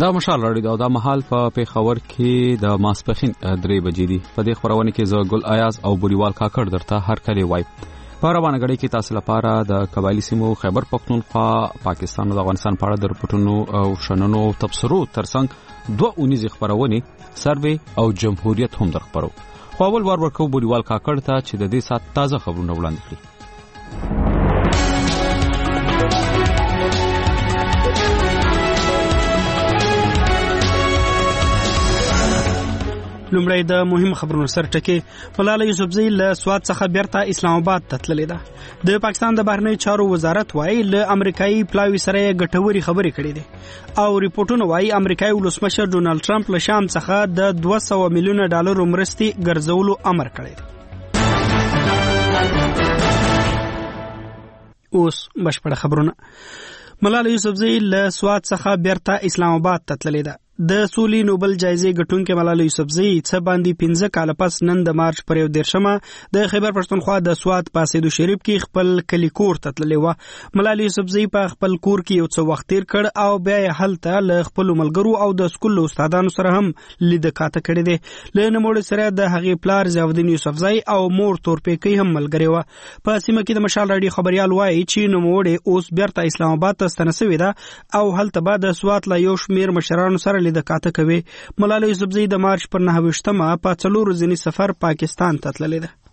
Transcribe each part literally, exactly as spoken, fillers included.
دا مشال راډیو دا, دا محل په پیښور کې د ماسپخین درې بجې دي. په دې خبرونه کې زه ګل ایاز او بوډیوال کاکړ درته هر کله وای. په روانه غړي کې تاسو لپاره د قبایلی سیمو خیبر پختونخوا، پاکستان او افغانستان په اړه د رپورټونو او شننو تبصرو ترڅنګ دوه اونیزه خبرونه سروې او جمهوریت هم درخبرو. خو اول وار ورکو بوډیوال کاکړ ته چې د دې سات تازه خبرونه وړاندې کړي. لومړی د مهم خبرونو سر ټکی. ملاله یوسفزۍ له سوات څخه بیرته اسلام آباد ته تللې ده. د پاکستان د بهرنی چارو وزارت وايي له امریکایي پلاوي سره ګټوري خبرې کړې دي او ریپورتونه وايي امریکایي ولسمشر ډونالد ټرمپ له شام څخه د دوه سوه میلیونه ډالرو مرستې ګرځولو امر کړی دی. اوس بشپړه خبرونه. ملاله یوسفزۍ له سوات څخه بیرته اسلام آباد ته تللې ده. د سولې نوبل جایزې ګټونکې ملاله یوسفزۍ څه باندې پنځه کاله پس نن د مارچ پر یو دېرشمه د خیبر پښتونخوا د سوات په سیدو شریف کې خپل کلی کور ته تللې وه. ملاله یوسفزۍ په خپل کور کې یو څه وخت تیر کړ او بیا یې هلته له خپلو ملګرو او د سکول له استادانو سره هم لیده کاته کړې دی. له نوموړي سره د هغې پلار ضیاءالدین یوسفزۍ او مور تورپیکۍ هم ملګرې وه. په سیمه کې د مشال راډیو خبریال وایي چې نوموړې اوس بیرته اسلام آباد ته ستنه سوې ده او هلته به د سوات له یو شمېر مشرانو سره لیده کاته کوي. ملاله یوسفزۍ د مارچ پر نهه ویشتمه په څلور ورځني سفر پاکستان ته تللې ده.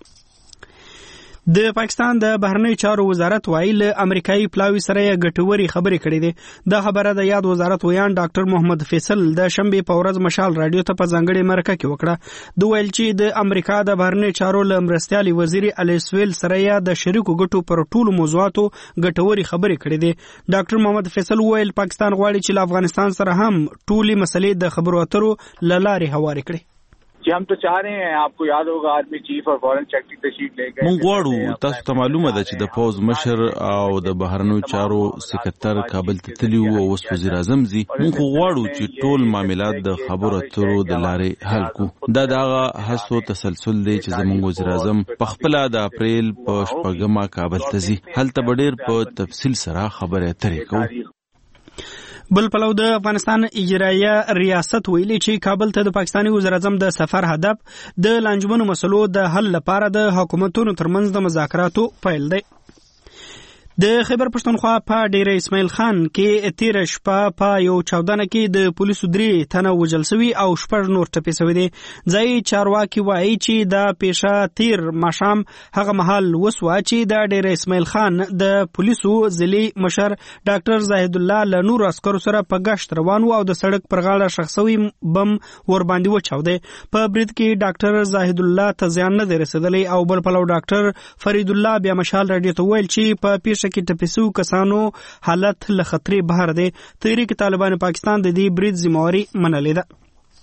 د پاکستان د بهرنی چارو وزارت وايي له امریکایي پلاوي سره ګټوري خبرې کړې دي. دا خبره د یاد وزارت ویان ډاکټر محمد فیصل د شنبې په ورځ مشال راډیو ته په ځانګړې مرکه کې وکړه. دوی ویل چې د امریکا د بهرنی چارو له مرستیالي وزیر الیسویل سره یا د شریکو ګټو پر ټولو موضوعاتو ګټوري خبرې کړې دي. ډاکټر محمد فیصل ویل پاکستان غواړي چې له افغانستان سره هم ټولي مسلې د خبرو اترو له لارې هوارې کړي. जी हम तो चाह रहे हैं, आपको याद होगा आर्मी चीफ और फॉरेन सेक्रेटरी तशरीफ ले गए. مونږ غواړو تاسو ته معلومه ده چې د پوز مشر او د بهرنیو چارو سکرټر کابل ته تللی وو او اوس وزیر اعظم زی. مونږ غواړو چې ټول معاملات د خبرو اترو د لارې حل کړو. دا دغه هڅو تسلسل دی چې زموږ وزیر اعظم په خپل د اپریل په شپږمه کابل ته ځي. هلته به ډېر په تفصیل سره خبرې اترې کوو. بل پلو د افغانستان اجرایه ریاست ویلي چې کابل ته د پاکستاني وزیر اعظم د سفر هدف د لانجمنو مسلو د حل لپاره د حکومتونو ترمنځ د مذاکراتو پیل دی. د خیبر پښتونخوا په ډیره اسماعیل خان کې تیر شپه په یو چاودنه کې د پولیسو درې تنه وژل شوي او شپږ نور ټپي شوي دي. ځایي چارواکي وایي چې دا پیښه تیر ماښام هغه مهال وسوه چې د ډیره اسماعیل خان د پولیسو ضلعي مشر ډاکټر زاهد الله له نورو عسکرو سره په ګشت روان و او د سړک پر غاړه ښخ شوی بم ورباندې وچاودی. په برید کې ډاکټر زاهد الله ته زیان نه دی رسېدلی او بل پلو ډاکټر فرید الله بیا مشال راډیو ته ویل چې په پیښه کې ټپیسو کسانو حالت له خطرې بهر دی. تحریک طالبان پاکستان د دې برید ذمہواري منلې ده.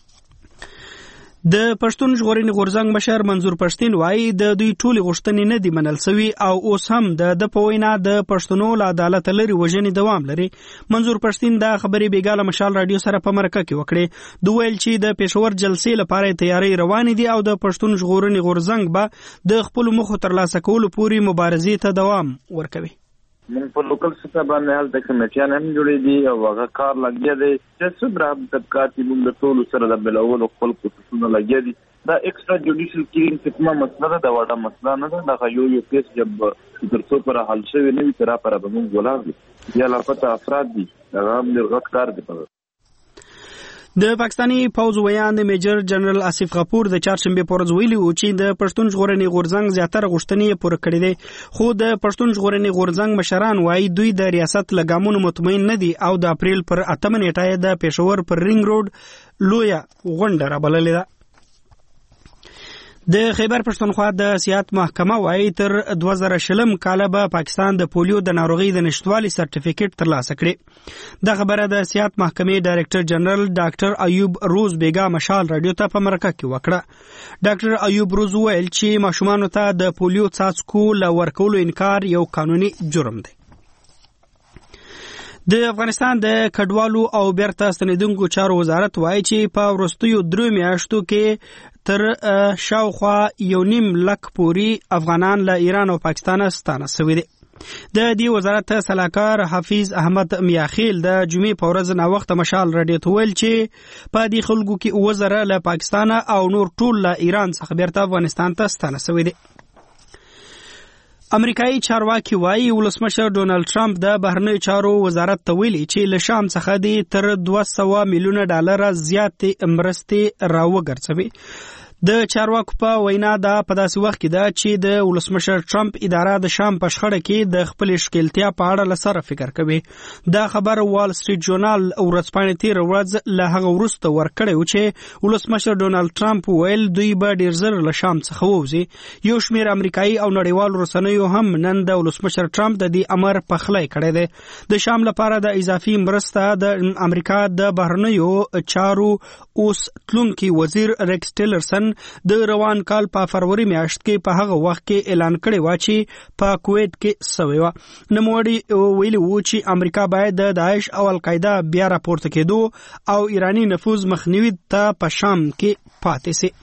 د پښتون ژغورنې غورځنګ مشر منظور پښتين وايي د دوی ټولې غوښتنې نه دي منل شوي او اوس هم د د په وینا د پښتنو له عدالت لري وژنې دوام لري. منظور پښتين دا خبرې بیګاله مشال راډیو سره په مرکه کې وکړې. دوی ویل چې د پېښور جلسې لپاره تیاری روانې دي او د پښتون ژغورنې غورځنګ به د خپل مخو ترلاسه کولو پورې مبارزې ته دوام ورکوي. مونږ په لوکل سطح باندې هلته کمیټیان هم جوړې دي او هغه کار لګیا دی چې څومره هم طبقات مونږ د ټولو سره د بلولو خپل کوششونه لګیا دي. دا ایکسټرا جوډیشل کلینګ چې کومه مسله ده دا وړه مسله نه ده. دغه یو یو کیس جب تر څو پر حل شوی نه وي تر پره به مونږ ولاړ دي یا لاپته افراد دي. هغه هم ډېر غټ کار دی. د پاکستاني پوز ویان میجر جنرال آصف غفور د چهارشنبه په ورځ ویلي و چې د پښتون ژغورنې غورځنګ زیاتره غوښتنې پوره کړې دي. خو د پښتون ژغورنې غورځنګ مشران وايي دوی د ریاست له ګامونو مطمئن نه دي او د اپریل پر اتمه نیټه د پېښور پر رینګ روډ لویه غونډه رابللې ده. د خیبر پښتونخوا د سیاحت محکمه وايي تر دوه زره شلم کاله به پاکستان د پولیو د ناروغۍ د نشټوالي سرټیفیکټ ترلاسه کړي. دا خبره د سیاحت محکمې ډایرکټر جنرال ډاکټر ایوب روز بیگا مشال راډیو ته په مرکه کې وکړه. ډاکټر ایوب روز ویل چې ماشومانو ته د پولیو څاڅکو له ورکولو انکار یو قانوني جرم دی. د افغانستان د کډوالو او بیرته ستنیدونکو چارو وزارت وايي چې په وروستیو درې میاشتو کې تر شاوخوا یو نیم لک پوري افغانان له ایران او پاکستان ستانه شوي دي. د دې وزارت سلاکار حافظ احمد میاخیل د جمعې په ورځ نا وخت مشال رادیو ته ویل چې په دې خلکو کې وزره له پاکستان او نور ټول له ایران څخه بیرته افغانستان ته ستانه شوی دي. امریکایي چارواکي وایي ولسمشر ډونالد ټرمپ د بهرنیو چارو وزارت ته ویلي چې له شام څخه د تر دوه سوه میلیونه ډالر زیاتې مرستې راوګرځوي. د چارواکو په وینا دا په داسې وخت کې ده چې د ولسمشر ټرمپ اداره د شام په شخړه کې د خپل ښکیلتیا په اړه لسره فکر کوي. دا خبر وال سټریټ جورنال ورځپاڼې تیر ورځ له هغه وروسته ورکړی و چې ولسمشر ډونالد ټرمپ ویل دوی به ډیر زر له شام څخه ووځي. یو شمیر امریکایي او نړیوال رسنیو هم نن د ولسمشر ټرمپ د دې امر پخلی کړی دی. د شام لپاره د اضافي مرسته د امریکا د بهرنیو چارو اوس تلونکي وزیر ریکس ټیلرسن د روان کال په فروری میاشت کې په هغه وخت کې اعلان کړی و چې په کویت کې سوی و. نوموړي ویلي و چې امریکا باید د داعش او القاعده بیا راپورته کېدو او ایرانی نفوذ مخنیوي ته په شام کې پاتې سي.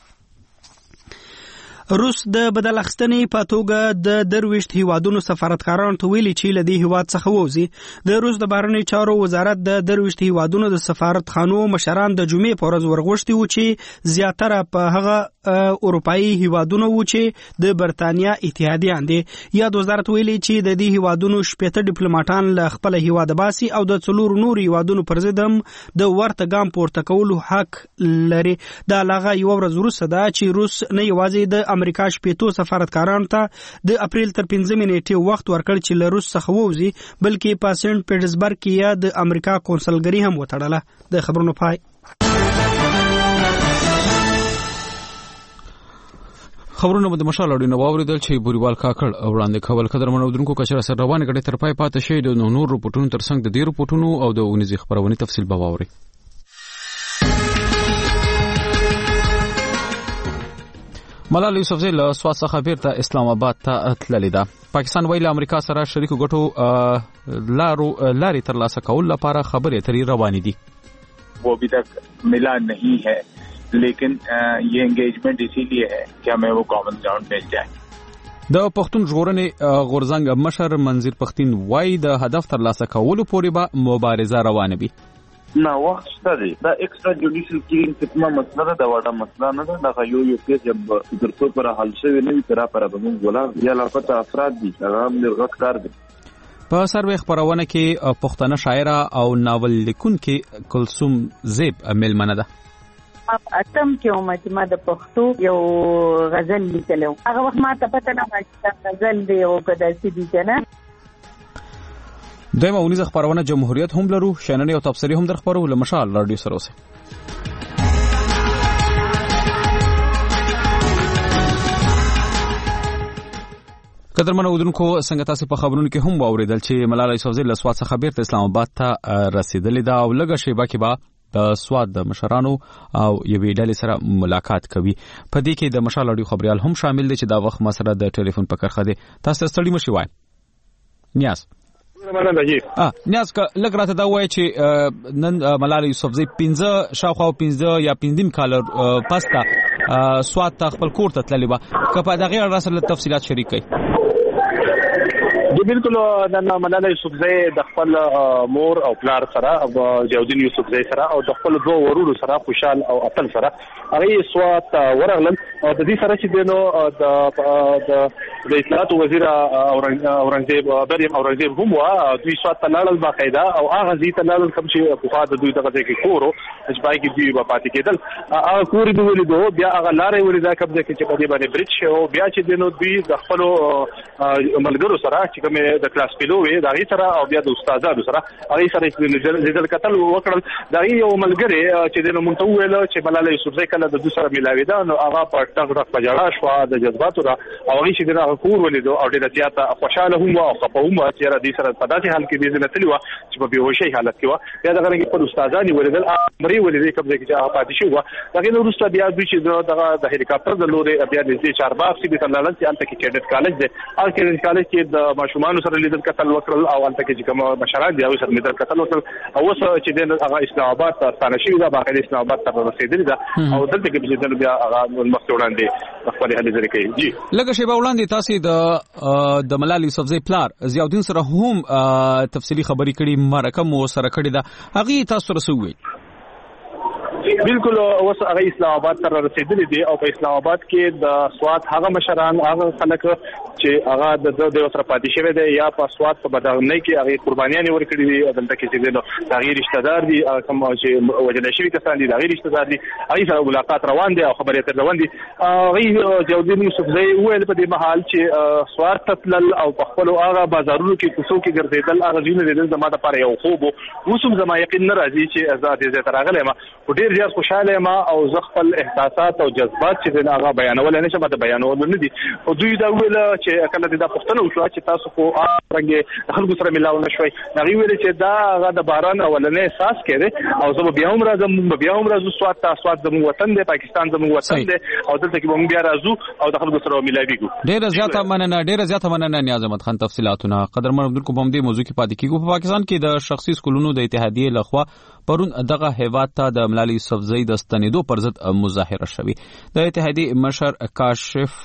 روس د بدل اخیستنې په توګه د درویشت هیوادونو سفارتکارانو ته ویلي چې له دې هیواد څخه ووځي. د روس د بهرنیو چارو وزارت د درویشت هیوادونو د سفارتخانو مشران د جمعې په ورځ ورغوښتي وو چې زیاتره په هغه اروپایي هیوادونو وو چې د برتانیا اتحادیان دي. یاد وزارت ویلي چې د دې هیوادونو شپېته ډیپلوماټان له خپل هیواده باسي او د څلور نور هیوادونو پر ضد هم د ورته ګام پورته کولو حق لري. دا لغه یو ورځ وروسته ده چې روس نه یوازې د امریکا شپېتو سفارتکارانو ته د اپریل تر پنځمې نیټې وخت ورکړ چې له روس څخه ووځي، بلکې په سنټ پیټرزبرګ کې یا د امریکا کونسلګري هم وتړله. د خبرونو پای. خبرونه به د مشال اړینه واوریدل چې بوریوال کاکړ وړاندې کول قدر منودونکو کچره سره روانه غړي تر پای پاتې شي. د نور رپورټونو ترڅنګ د دې رپورټونو او د اونیزي خبرونه تفصیل به واوري. ملالۍ یوسفزۍ له سوات څخه بیرته اسلام آباد ته تللې ده. پاکستان ویل امریکا سره شریکو ګټو لارو لاري ترلاسه کول لپاره خبرې اترې روانې دي. वो अभी तक मिला नहीं है, लेकिन ये एंगेजमेंट इसीलिए है कि हमें वो कॉमन ग्राउंड मिल जाए. د پښتون ژغورنې غورځنګ مشر منظر پښتين وایي د هدف ترلاسه کولو پورې به مبارزه روانه وي. نه وخت شته دی. دا ایکسترا جوډیشل کیرینګ څه کومه مسله ده، دا وړه مسله نه ده. دا یو یو کیس جب ترڅو پر حل شوی نه وي تر پر به موږ ولا یا لاپته افراد دي هغه هم لږ کار دي. په سروې خبرونه کې پښتنه شاعره او ناول لیکونکي کلثوم زیب ملمنه ده. اتم کې اومه د پښتو یو غزل لیکلو. هغه وخت ما ته پته نه و چې غزل دی او کدا سې دي کنه. دایمه اونیزه خبرونه جمهوریت هم لرو، شننې او تبصرې هم در خبرو له مشال رادیو سره اوسه. قدرمنو ودونکو څنګه تاسو په خبرونو کې هم واوریدل چې ملالۍ یوسفزۍ له سوات څخه بیرته اسلام آباد ته رسیدلې ده او لږه شیبه کې به د سوات د مشرانو او یوې ډلې سره ملاقات کوي. په دې کې د مشال رادیو خبريال هم شامل دي چې دا وخت ما سره د ټلیفون په کرخه دي. تاسو ستړي مشي وای نیاز ا نیاز کا لګ راته دا وای چې نن ملالۍ یوسفزۍ پنځه شاوخوا پنځه یا پنځم کال پستا سوات ته خپل کور ته تللی و. که په دغه اړه سره تفصيلات شریک کړئ. دی بالکل د ملالۍ یوسفزۍ د خپل مور او پلار سره او جاودین یوسفزۍ سره او د خپل دوه ورونو سره خوشحال او اتل سره هغه سوات ورغلل. او د دې سره چې دینو د د اطلاعات وزیر اورنګزیب بریم اورنګزیب هم وا دوی سوات ته لاړل باقاعده او هغه ځای ته لاړل کوم چې په خاطر دوی دغه ځای کې کورو چې پای کې دوی په پاتې کېدل. هغه کور دی ولیدو بیا هغه لارې ولیدا کوم ځای کې چې په دې باندې برج شو بیا چې دینو دوی د خپل ملګرو سره چې کوم د کلاس پیلو وي دا غي سره او بیا د استادانو سره هغه سره لیدل کتل وکړل. دا یو ملګری چې دینو مونږ ته ویل چې ملالۍ یوسفزۍ کله د دوی سره ملاوي ده نو هغه په ټاک ټاک پجاړه شو د جذباتو را او هغه چې دغه کور ولیدو او ډېر زیاته خوشاله هم او خپه هم چې را دي سره په داسې حال کې دي نه تلو چې په بیهوشي حالت کې و. بیا دغه رنګ په استادانو ولیدل امري ولیدل کوم ځای کې هغه پاتې شو. دغه نو وروسته بیا دوی چې دغه د هلیکاپټر د لوري بیا د چارباغ سي د تلل چې انت کې کېډټ کالج دی هغه کې کالج کې د ماشومان سره لیدل کتل وکړل او انت کې کوم مشران دی او سره لیدل کتل وکړل او اوس چې د هغه اسلام آباد ته ستانه شوی دا باقي اسلام آباد ته رسیدلی دا او دلته کې چې بیا هغه مخ وړاندې خپل هلي ځای کوي. جی لکه شیبه وړاندې تاسو د د ملال یوسفزۍ پلار ضیاءالدین سره هم تفصیلی خبرې کړي، مرکه مو سره کړې ده، هغه تاسو سره څه ویل؟ بالکل اوس هغه اسلام آباد ته رسیدلی دي او په اسلام آباد کې د سواد هغه مشران هغه خلک چې هغه د د سره پاتې شوی دی یا په سواد په بدغنۍ کې هغه قربانيان ورکړي دي، دلته کې چې نو تغیر رشتہ دار دي کوم چې وجل شوی کسان دي تغیر رشتہ دار دي، هغه سره ملاقات روان دي او خبرې اترې روان دي. هغه ضیاءالدین یوسفزۍ ویل په دې محل چې سواد تطلل او په خپل هغه بازارونو کې کوڅو کې ګرځیدل هغه ځینې د زما لپاره یو خوب وسوم زما یقین نه راځي چې آزاد دې تر راغلی ما ډېر زیات خوشاله ما او زه خپل احساسات او جذبات چې هغه بیانول نه شم، دا بیانول نه دي. او دوی دا ویل چې کله دې دا پښتنه وشو چې تاسو خو څنګه خلکو سره ملاو نشوي، هغه ویل چې دا هغه د باران اولنې احساس کړي او زه بیا هم راځم بیا هم راځو سواد ته، سواد زموږ وطن دی، پاکستان زموږ وطن دی او دلته کې به بیا راځو او د خلکو سره ملاويږو. ډېر زیاته مننه ډېر زیاته مننه نیاز احمد خان تفصيلاتونه. قدرمن عبدالکو په دې موضوع کې پاتې کیږو. په پاکستان کې د شخصي سکولونو د اتحادیې لخوا پرون دغه هیواد ته د ملال یوسفزۍ د ستنېدو پر ضد مظاهره شوې. د اتحادیې مشر کاشف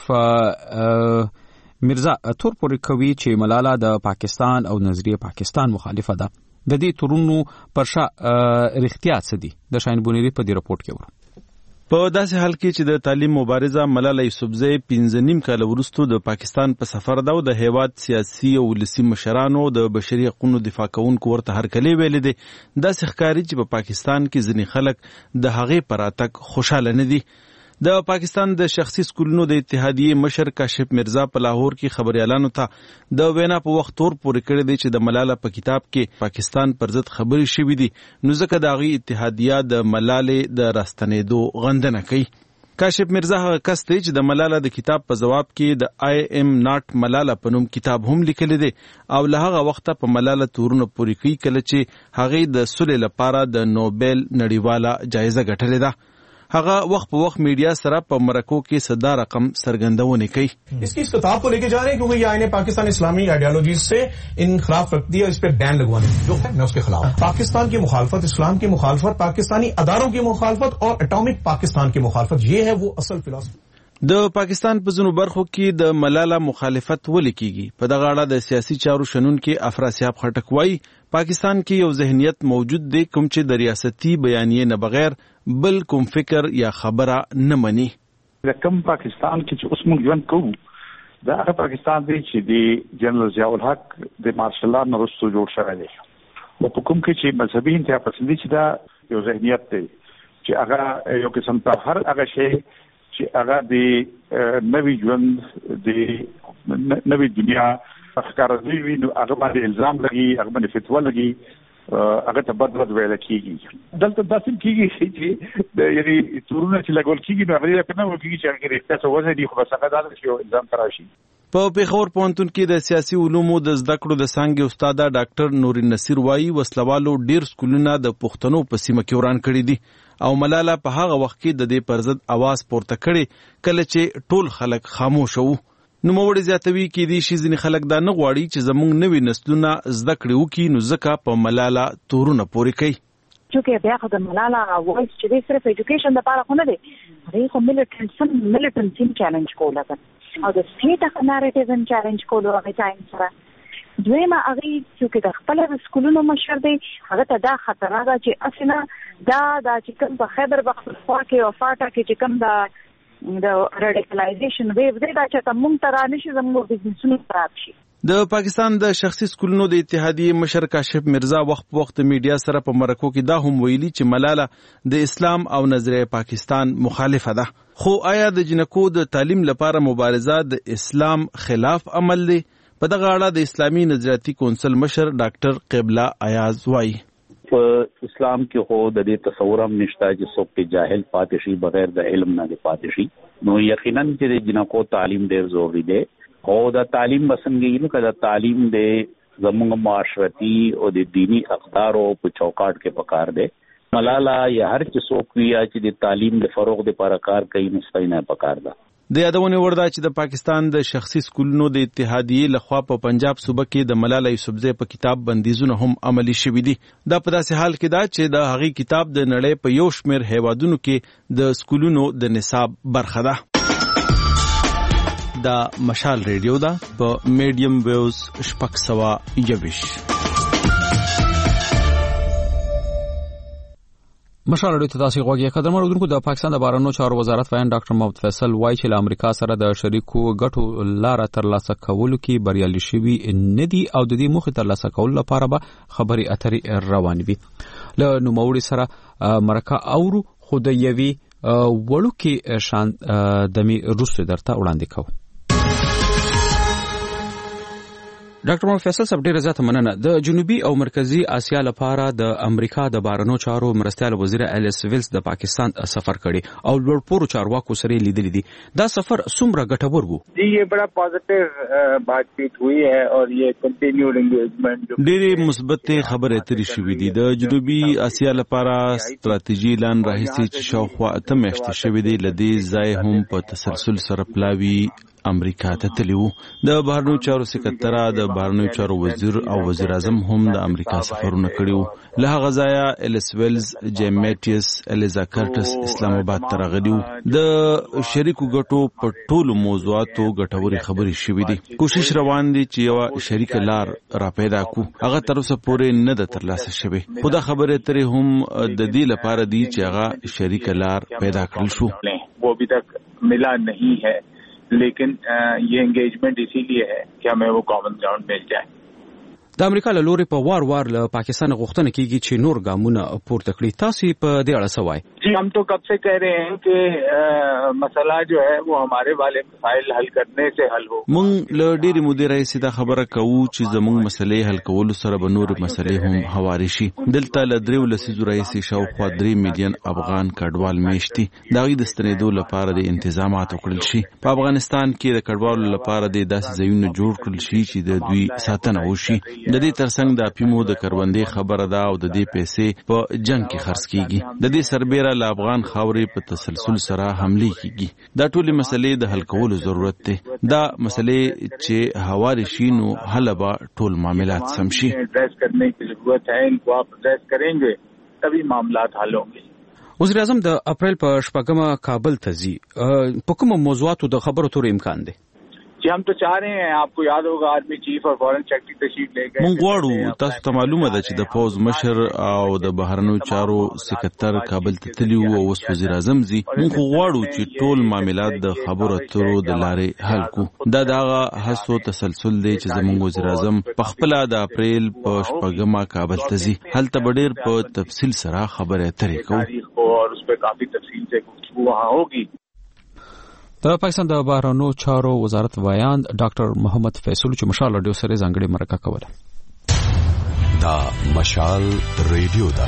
مرزا تور پورې کوي چې ملاله د پاکستان او نظریه پاکستان مخالفه ده. د دې تورونو پرشا رښتیا څه دي؟ د شاهین بونیری په دې رپورت کې ورو. په داسې حال کې چې د تعلیم مبارزه ملاله یوسفزۍ پنځه نیم کال وروسته د پاکستان په سفر ده او د هیواد سیاسي او ولسي مشرانو د بشري حقوقو دفاع کوونکو ورته هرکلی ویلې دي، داسې ښکاري چې په پاکستان کې ځینې خلک د هغې په راتګ خوشحاله نه دي. د پاکستان د شخصي سکولونو د اتحادیې مشر کاشف مرزا په لاهور کې خبريالانو ته د وینا په وخت تور پورې کړی دی چې د ملاله په کتاب کې پاکستان پر ضد خبرې شوې دي، نو ځکه د هغې اتحادیه د ملالې د راستنېدو غندنه کوي. کاشف مرزا هغه کس دی چې د ملاله د کتاب په جواب کې د آی ایم ناٹ ملاله په نوم کتاب هم لیکلی دی او له هغه وخته په ملاله تورونه پورې کوي کله چې هغې د صلح لپاره د نوبل نړیواله جایزه ګټلې ده. هغه وخت په وخت میډیا سره په مرکو کې صدا رقم سرګندونه کوي. اس کی کتاب کو لیके जा रहे हैं क्योंकि ये आईने पाकिस्तान इस्लामी आइडियोलॉजी से इन खिलाफ रख दिया, इस पे बैन लगवाने जो है मैं उसके खिलाफ। पाकिस्तान की मुखालफत, इस्लाम की मुखालफत, पाकिस्तानी अदारों की मुखालफत और एटॉमिक पाकिस्तान की मुखालफत, ये है वो असल फिलॉसफी। د پاکستان په ځینو برخو کې د ملاله مخالفت ولې کیږي؟ په دغه اړه د سیاسي چارو شنونکي افراسیاب خټک وایي پاکستان کې یو ذهنیت موجود دی کوم چې د ریاستي بیانیې نه بغیر بل کوم فکر یا خبره نه مني. د کوم پاکستان کې چې اوس موږ ژوند کوو دا هغه پاکستان دی چې د جنرال ضیاء الحق د مارشل لا نه وروسته جوړ شوی دی او په کوم کې چې مذهبي انتها پسندي چې دا یو ذهنیت دی چې هغه یو قسم ته هر هغه شی چې هغه د نوي ژوند د نوي دنیا ښکارندوی وي نو هغه باندې الزام لګي، هغه باندې فتوا لګي، هغه ته بد بد ویل کېږي. دلته داسې کېږي چې د یعنی تورونه چې لګول کېږي نو هغه یې نه وکړي چې هغه رښتیا څه وځي دي، خو بس هغه دا چې یو الزام تراشي. په پیښور پوهنتون کې د سیاسي علومو د زده کړو د څانګې استاد ډاکټر نوري نصیر وایي وسلوالو ډیر سکولونه د پښتنو په سیمه کې وران کړي دي او ملاله په هغه وخت کې د دې پر ضد आवाज پورته کړي کله چې ټول خلک خاموش وو. نو موړي زیاتوي کې دي شي ځینې خلک دا نه غواړي چې زموږ نوي نسلونه زده کړي وکړي، نو ځکه په ملاله تورونه پورې کوي. چونکه بیا خو د ملاله وایس چې دی صرف ایجوکیشن لپاره خو نه دی، هغې خو ملیټنټ ملیټنټ هم چیلنج کوله او د سټیټ هغه ناریټیو هم چیلنج کولو هغې ټایم سره. دویمه هغې چونکې د خپله د سکولونو مشر دی هغه ته دا خطره ده چې هسې نه دا دا چې کوم په خیبر پختونخوا کې او فاټا کې چې کوم د د راډیکلایزیشن ویو دی دا چې ته مونږ ته رانشي زموږ بزنسونه خراب شي. د پاکستان د شخصي سکولونو د اتحادیې مشر کاشف مرزا وخت په وخت میډیا سره په مرکو کې دا هم ویلي چې ملاله د اسلام او نظریه پاکستان مخالفه ده. خو آیا د جنکو د تعلیم لپاره مبارزه د اسلام خلاف عمل دی؟ په دغه اړه د اسلامي نظریاتي کونسل مشر ډاکټر قبله ایاز وایي په اسلام کې خو د دې تصور هم نشته چې څوک په جاهل پاتې شي بغیر د علم نه پاتې شي. نو یقینا چې د جنکو تعلیم ډېر ضروري دی او د تعلیم مسنګي نو کله تعلیم د زموږ معاشرتي او د دینی اقدارو په چوکاټ کې پکار دی. ملاله یا هر چې څوک وي چې د تعلیم د فروغ لپاره کار کوي نو ستاینه پکار ده. د یادونه وردا چې د پاکستان د شخصي سکولونو د اتحادیې لخوا په پنجاب صوبه کې د ملاله یوسفزۍ په کتاب بندیزونه هم عملی شوي دي. دا په داسې حال کې ده چې د هغې کتاب د نړۍ په یو شمېر هیوادونو کې د سکولونو د نصاب برخه ده. دا مشال ریډیو دا په میډیم ویوز شپږ سوه یویش. مشال ریډیو ته تاسو غوږی قدر مردونکو. د پاکستان د بهرنیو چارو وزارت وایي ډاکټر محمد فیصل وایي چې له امریکا سره د شریکو ګټو لاره ترلاسه کولو کې بریالي شوي نه دي او د دې موخې ترلاسه کولو لپاره به خبرې اترې روانې وي. له نوموړي سره مرکه اورو خو د یوې وړوکې شان دمي روسو درته وړاندې کوو. ډاکټر محمد فیصل صاحب ډیره زیاته مننه. د جنوبي او مرکزی اسیا لپاره د امریکا د بهرنیو چارو مرستیال وزیر الیس ویلز د پاکستان سفر کړي او لوړپوړو چارواکو سره لیدلې دي. دا سفر څومره ګټور و؟ جی یہ بڑا پازیټیو بات چیت ہوئی ہے اور یہ کنټینیوډ انګیجمنٹ ډیره مثبت خبره اترې شوې دي. د جنوبي اسیا لپاره ستراتیژي اعلان راهیسي چې شاوخوا اته میاشتې شوې دي لدی ځای هم په تسلسل سره پلاوي امریکا ته تلو. د بهرنیو چارو سکرټرا د بهرنیو چارو وزیر او وزیر اعظم هم د امریکا سفرونه کړیو. له هغه ځایه الیس ویلز، جیم میټیس، الیزا کرټس اسلام آباد ته راغلیو. د شریکو ګټو په ټولو موضوعاتو ګټوري خبرې شوې دي. کوشش روان دي چې یو شریک لار را پیدا کو. هغه تر اوسه پورې نه ده ترلاسه شوې. خو دا خبرې ترې هم د دې لپاره دي چې هغه شریک لار پیدا کړل شو. وہ ابھی تک ملا نہیں ہے لیکن یہ انگیجمنٹ اسی لیے ہے کہ ہمیں وہ کامن گراؤنڈ مل جائے. د امریکا له لوري په وار وار له پاکستان غوښتنه کیږي چې نور ګامونه پورته کړي. تاسو په دې اړه څه وایي؟ جی ہم تو کب سے کہہ رہے ہیں کہ مسئلہ جو ہے وہ ہمارے والے مسائل حل کرنے سے حل ہو. مونږ له ډېرې مودې راهیسې دا خبره کوو چې زموږ مسلې حل کولو سره به نور مسلې هم هواري شي. دلته له دریو لسیزو راهیسې شاوخوا درې میلیون افغان کډوال میشتي. د هغوی د ستنېدو لپاره د انتظامات وکړل شي. په افغانستان کې د کډوالو لپاره د داسې ځایونه جوړ کړل شي چې د دوی ساتنه وشي. د دې ترڅنګ د اپیمو د کروندې خبره ده او د دې پیسې په جنگ کې خرڅ کیږي. د دې سربېره له افغان خاورې په تسلسل سره حمله کیږي. دا ټولې مسلې د حل کولو ضرورت دی. دا مسلې چې هواري شي نو حل به ټول معاملات سم شي. ایڈریس کرنے کی ضرورت ہے. ان کو آپ ایڈریس کریں گے تبھی معاملات حل ہوں گے. وزیر اعظم د اپریل په شپږمه کابل ته ځي. په کومو موضوعاتو د خبرو اترو امکان دی؟ جی ہم تو چاہ رہے ہیں، آپ کو یاد ہوگا آرمی چیف اور فورن سیکرٹری تشریف لے گئے. مونږ غواړو، تاسو ته معلومه ده چې د پوز مشر او د بهرنیو چارو سکرټر کابل ته تللی وو او اوس وزیر اعظم زی. مونږ غواړو چې ټول معاملات د خبرو اترو د لارې حل کو. دا دغه هڅو تسلسل دی چې زموږ وزیر اعظم په خپل د اپریل په شپږمه کابل ته ځي. هلته به ډېر په تفصیل سره خبرې اترې کوو اور اس په کافي تفصیل سے گفتگو وہاں ہوگی. د پاکستان د بهرنیو چارو وزارت وایان ډاکټر محمد فیصل چې مشال ریډیو سره ځانګړي مرکه کوله. دا مشال ریډیو دا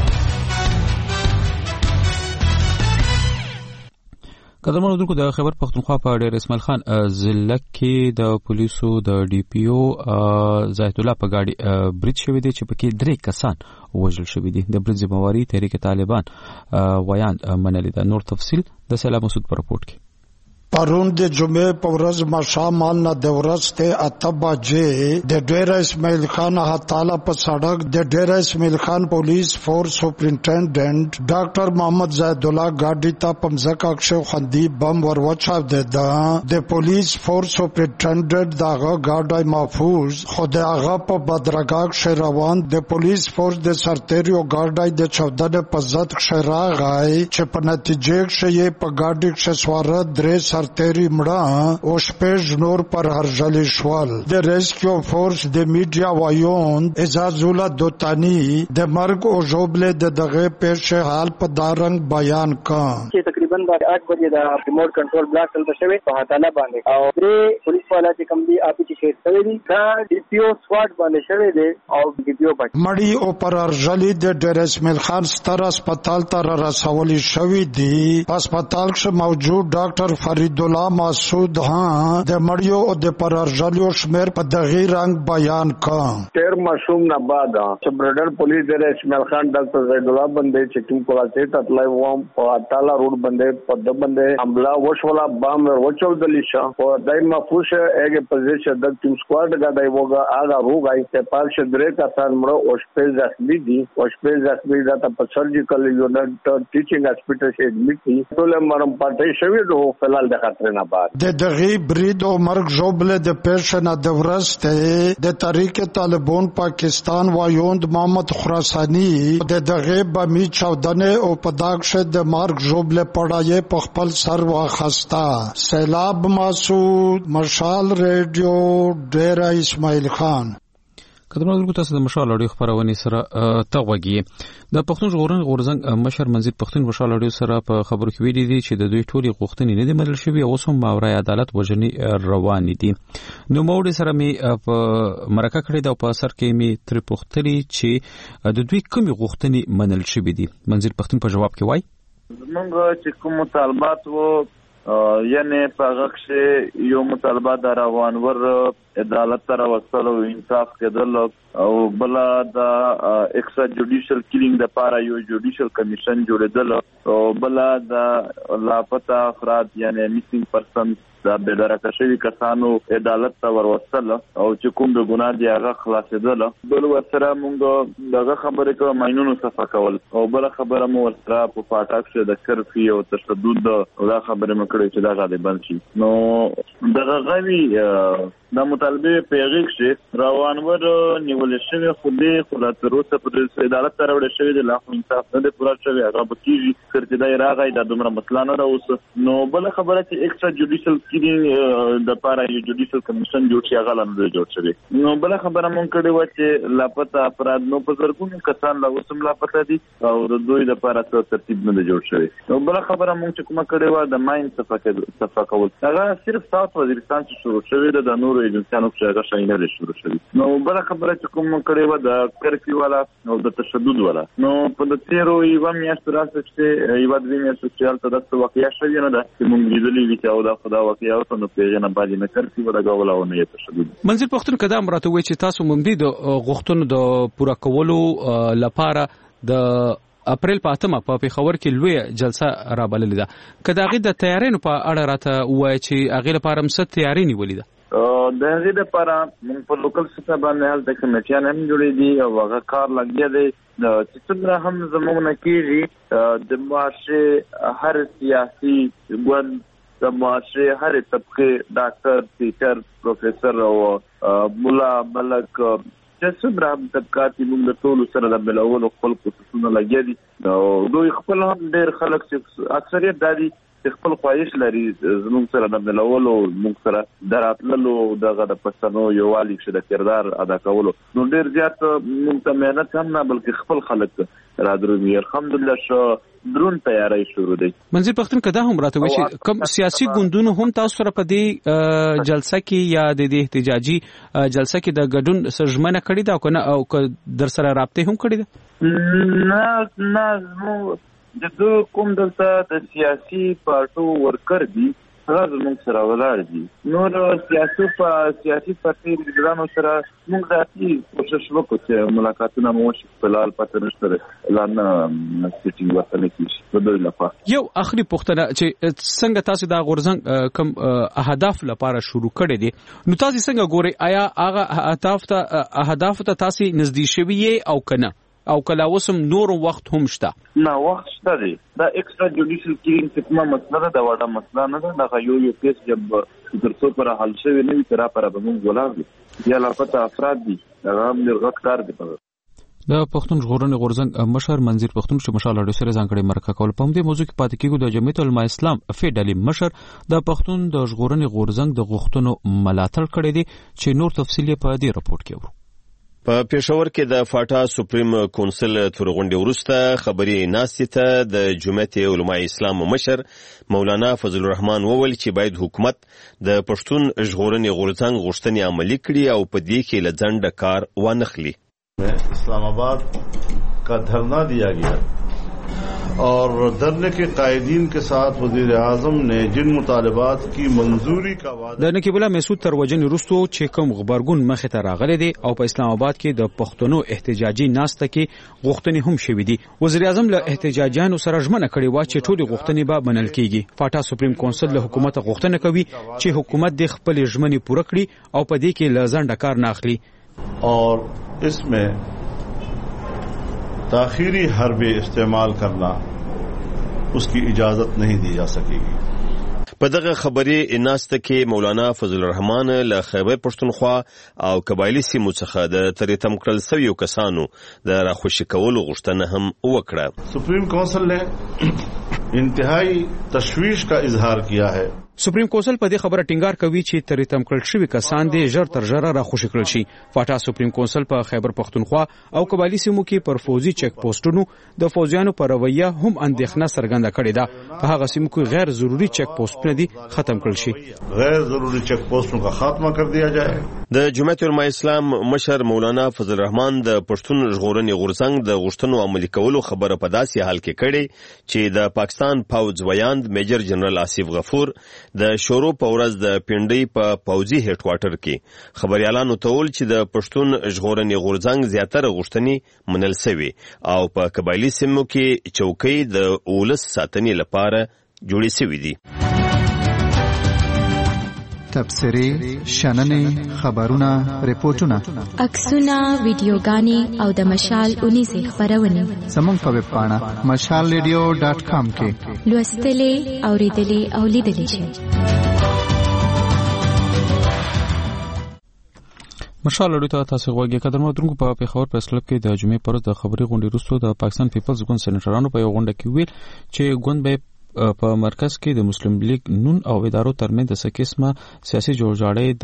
قدرمن اردوونکو د خیبر پختونخوا په ډیر اسماعیل خان ضلع کې د پولیسو د ډي پی او زاهد الله په گاډي برید شوی دی چې پکې درې کسان وژل شوی دي. د برید ذمہواری تحریک طالبان وایان منلې ده. نور تفصیل د سلام مسعود په رپورټ کې. پرون د جمعې په ورځ ماښام نه د ورځ اته بجې د ډیره اسماعیل خان هتاله په سړک د ډیره اسماعیل خان پولیس فورس سپرنټنډنټ ډاکټر محمد زاهد الله ګاډي ته په ځکه کې خوندي بم ور وچاو ده. د پولیس فورس سپرنټنډنټ دغه ګاډي محفوظ خو د هغه په بدرګه کې روان د پولیس فورس د سرتیریو ګاډي د چودنه په ضد کې راغی چې په نتیجه کې په ګاډي کې سوار درې تیری مړه او شپږ نور پر هرجلی شوال. د ریسکیو فورس د میډیا وایون اعزاز الله دوتانی د مرګ او ژوبله د دغه پیښه حال په دارنګ بیان کړ چې تقریبا د آٹھ بجې د ریموټ کنټرول بلاک تل بشوي په هاتاله باندې او درې پولیس والا چې کوم دي اپی چې شهید شوی دي دا ډي پی او سواد باندې شوی دي او ډي پی او باندې مړی او پر هرجلی د ډیر اسماعیل خان ستر هسپتال ته رسولي شوی دي. هسپتال کې موجود ډاکټر فرید عبدالله مسعود ها د مړیو او د پرارجلیو شمیر په دغه رنگ بیان کړ. تیر مشوم نه بعد چې برډر پولیس د اسماعیل خان ډاکټر زید الله باندې چې کوم کولاته تطلای ووم په اتالا روډ باندې په د باندې حمله وشولا بام ورچو د لیشا او دای مفوش هغه پوزیشن د ټیم سکواډ غاډای وګه هغه روغای ته پال شدرې کا سان مړو او شپې ځخمي دي او شپې ځخمي دا په سرجیکل یونټ ټیچینګ هاسپټل کې ایډمیټ دي ټول مرم پټې شوی دوه فلال د خطر نه بعد د دغه برید او مرګ جوړل د پیښنه د ورسته د تحریک طالبان پاکستان وایوند محمد خراسانی د دغه بمی چودنه او پداکشه د مرګ جوړل پړای په خپل سر واخستا. سیلاب مسعود، مشال ریډیو، ډیره اسماعیل خان. کله نو تاسو د مشال اړیو خبرونه سره تغوږی د پښتون ژغورنې غورځنګ مشر منځیر پښتون مشال اړیو سره په خبرو کې ویلي دي چې د دوی ټولي غوښتنې نه دي منل شوی او هم ماورای عدالت وژنې روان دي. نو موږ سره می په مرکه کړی دا په اثر کې می تر پښتري چې د دوی کومي غوښتنې منل شوی دي. منځیر پښتون په جواب کې وایي موږ چې کوم مطالبات وو یعنی په غږ یو مطالبه د روانور عدالت تر وصل او انصاف کېدل او بل د ایکسترا جوډیشل کیلینګ د پاره یو جوډیشل کمیشن جوړېدل او بل د لاپتا افراد یعنی میسینګ پرسن د بدرکه شوی کسانو عدالت ته وروصل او چې کوم د ګناه دی هغه خلاصېدل. بل ورسره موږ دغه خبرې کوم ماینونو صفه کول او بل خبره مو ورسره په پاټاک شه د کرفي او تشدد دا خبره مکړې چې دا غاډه بند شي. نو دغه غوي د مطالبه پیغیق شه روانور نیول شوی خو دې خلاصروسه په عدالت ته راوړل شوی د لاخ انصاف نه پورا شوی هغه به کیږي کړتدای راغی د دومره مسله نه اوس. نو بل خبره چې ایکسترا جوډیشل کیدی د پاره یو جوډیشل کمیشن جوړ شي هغه لاندې جوړ شوی. نو بل خبره مونږ کړي و چې لاپتا افراد نو په زرګونو کسان لا اوسم لاپتا دي او د دوی د پاره څه ترتیب نه جوړ شوی. نو بل خبره مونږ چې کومه کړي و د ماین صفه صفه کول هغه صرف ساوث وزیرستان چې شروع شوی د نورو ایجنسیانو چې هغه شاینه لري شروع شوی. نو بل خبره چې کوم کړي و د کرفي والا او د تشدد والا. نو په د تیرو یو میاشت راځي چې یو د میاشت چې حالت د واقعیا شوی نه ده چې مونږ لیدلې وی چې او دا خدا واقعیا او نو پیژنه باندې نه کرفي ولا غولا او نه تشدد. منځیر پښتون کدا امراته وای چې تاسو ممدي د غوښتنو د پورا کولو لپاره د اپریل په اتمه په پیښور کې لوی جلسه را بللې ده. کدا غي د تیارینو په اړه راته وای چې اغه لپاره مست تیاری نیولې ده. د هغې لپاره موږ په لوکل سطح باندې هلته کمیټیان هم جوړې دي او هغه کار لګیا دی چې څومره هم زموږ نه کېږي د معاشرې هر سیاسي ګوند د معاشرې هر طبقې ډاکټر ټیچر پروفیسر او مولا ملک چې څومره هم طبقات موږ د ټولو سره د ملولو خپل خصوصونه لګیا دي او دوی خپل هم ډېر خلک چې اکثریت دا دي خپل خواهش لري زموږ سره د ملولو موږ سره دراتللو دغه د پښتنو یو والی چې د کردار ادا کولو. نو ډیر زیات موږ ته مهنت هم نه بلکې خپل خلک را دروي. الحمدلله شو درون تیاری شروع دی. منځیر پښتون کدا هم راته وایي چې کوم سیاسي ګوندونو هم تاسو سره په دې جلسه کې یا د احتجاجي جلسه کې د ګډون سرجمنه کړی دا کنه او در سره رابطه هم کړی ده؟ نه نه نو د دوی کوم دلته د سیاسي پارټو ورکر دي هغه زموږ سره ولاړ دي. نور سیاسي په سیاسي پارټي لیډرانو سره موږ ذاتي کوشش وکړو چې ملاقاتونه مو وشي. فلال پته نشته لا نه سټینګ وته نه کیږي په دوی لپاره. یو اخري پوښتنه چې څنګه تاسو دا غورځنګ کوم اهداف لپاره شروع کړی دي نو تاسو څنګه ګوري آیا هغه اهداف ته اهداف ته تاسو نږدې شوی او کنه او کله وسم نور وخت هم شته؟ نه وخت شته دی. دا ایکسترا جوډیشل کیلینګ چې کومه مسله ده دا وړه مسله نه ده. دا یو یو کیس جب ترڅو پر حل شوی نه وي تر پر به موږ ولاړ یا لا پته افراد دي هغه هم لږ دي. د پښتون ژغورنې غورځنګ مشر منځیر پښتون چې مشال اړیو سره ځانګړي مرکه کول په دې موضوع کې پاتې کېږي. د جمعیت العلماء اسلام فیډالي مشر د پښتون د ژغورنې غورځنګ د غوښتنو ملاتړ کړی دی چې نور تفصیل په دې رپورت کې ورو. په پیښور کې د فاټا سپریم کونسل تر غونډې وروسته خبري ناستې ته د جمعیت علماء اسلام مشر مولانا فضل الرحمن وویل چې باید حکومت د پښتون ژغورنې غورځنګ غوښتنې عملي کړي او په دې کې له ځنډه کار وانخلي. اسلام آباد کا دھرنا دیا گیا اور دھرنے کے قائدین کے ساتھ وزیر اعظم نے جن مطالبات کی منظوری کا وعدہ د نقیب الله مسعود تر وجنې وروسته چې کوم خبرګون مخه ته راغلي دي او په اسلام آباد کې د پښتنو احتجاجي ناسته کې غوښتنې هم شوې دي. وزیر اعظم له احتجاجیانو سره ژمنه کړې و چې ټول غوښتنې به منل کیږي. فاټا سپریم کونسل له حکومت غوښتنه کوي چې حکومت د خپل ژمنې پوره کړي او په دې کې له ځنډه کار نه اخلي. اور اس میں تاخیری حربے استعمال کرنا اس کی اجازت نہیں دی جا سکے گی. په دغه خبري ناسته کې مولانا فضل الرحمن له خیبر پښتونخوا او قبایلی سیمو څخه د تریتم کړل سویو کسانو د راخوشي کولو غوښتنه هم وکړه. سپریم کونسل نے انتہائی تشویش کا اظہار کیا ہے. سپریم کونسل په دې خبره ټینګار کوي چې تریتم کړل شوی کسان دې ژر تر ژره راخوشي کړل شي. فاټا سپریم کونسل په خیبر پښتونخوا او قبایلی سیمو کې پر فوزي چیک پوسټونو د فوجیانو پر رویه هم اندېښنه څرګنده کړې ده. په هغه سیمو کې غیر ضروري چیک پوسټونه دي ختم کړل شي. غیر ضروري چیک پوسټونو کا خاتمه کر دیا جائے. د جمعیت علماء اسلام مشر مولانا فضل الرحمن د پښتون ژغورنې غورځنګ د غوښتنو عملي کولو خبره په داسې حال کې کړې چې د پاکستان پوځ ویاند میجر جنرال آصف غفور د شورو په ورځ د پنډۍ په پوځي هډ کوارټر کې خبريالانو ته ویل چې د پښتون ژغورنې غورځنګ زیاتره غوښتنې منل شوې او په قبایلی سیمو کې چوکۍ د اولس ساتنې لپاره جوړې شوې دي. تبصرې، شننې، خبرونه، ریپورتونه، عکسونه، ویډیوګانې او د مشال اونیزې خبرونه زموږ په ویب پاڼه مشال ریډیو ډاټ کام کې لوستلې، اوریدلې او لیدلې شئ. مشال اړیو ته تاسو غوږی قدرمنو درنګو په پیښور پریس کلب کې د جمعې پر ورځ د خبري غونډې وروسته د پاکستان پیپلز ګوند سېنیټرانو په یو غونډه کې ویل چې ګوند به په مرکز کې د مسلم لیگ نون او ادارو ترمنځ د سکیسمه سیاسي جوړجاړی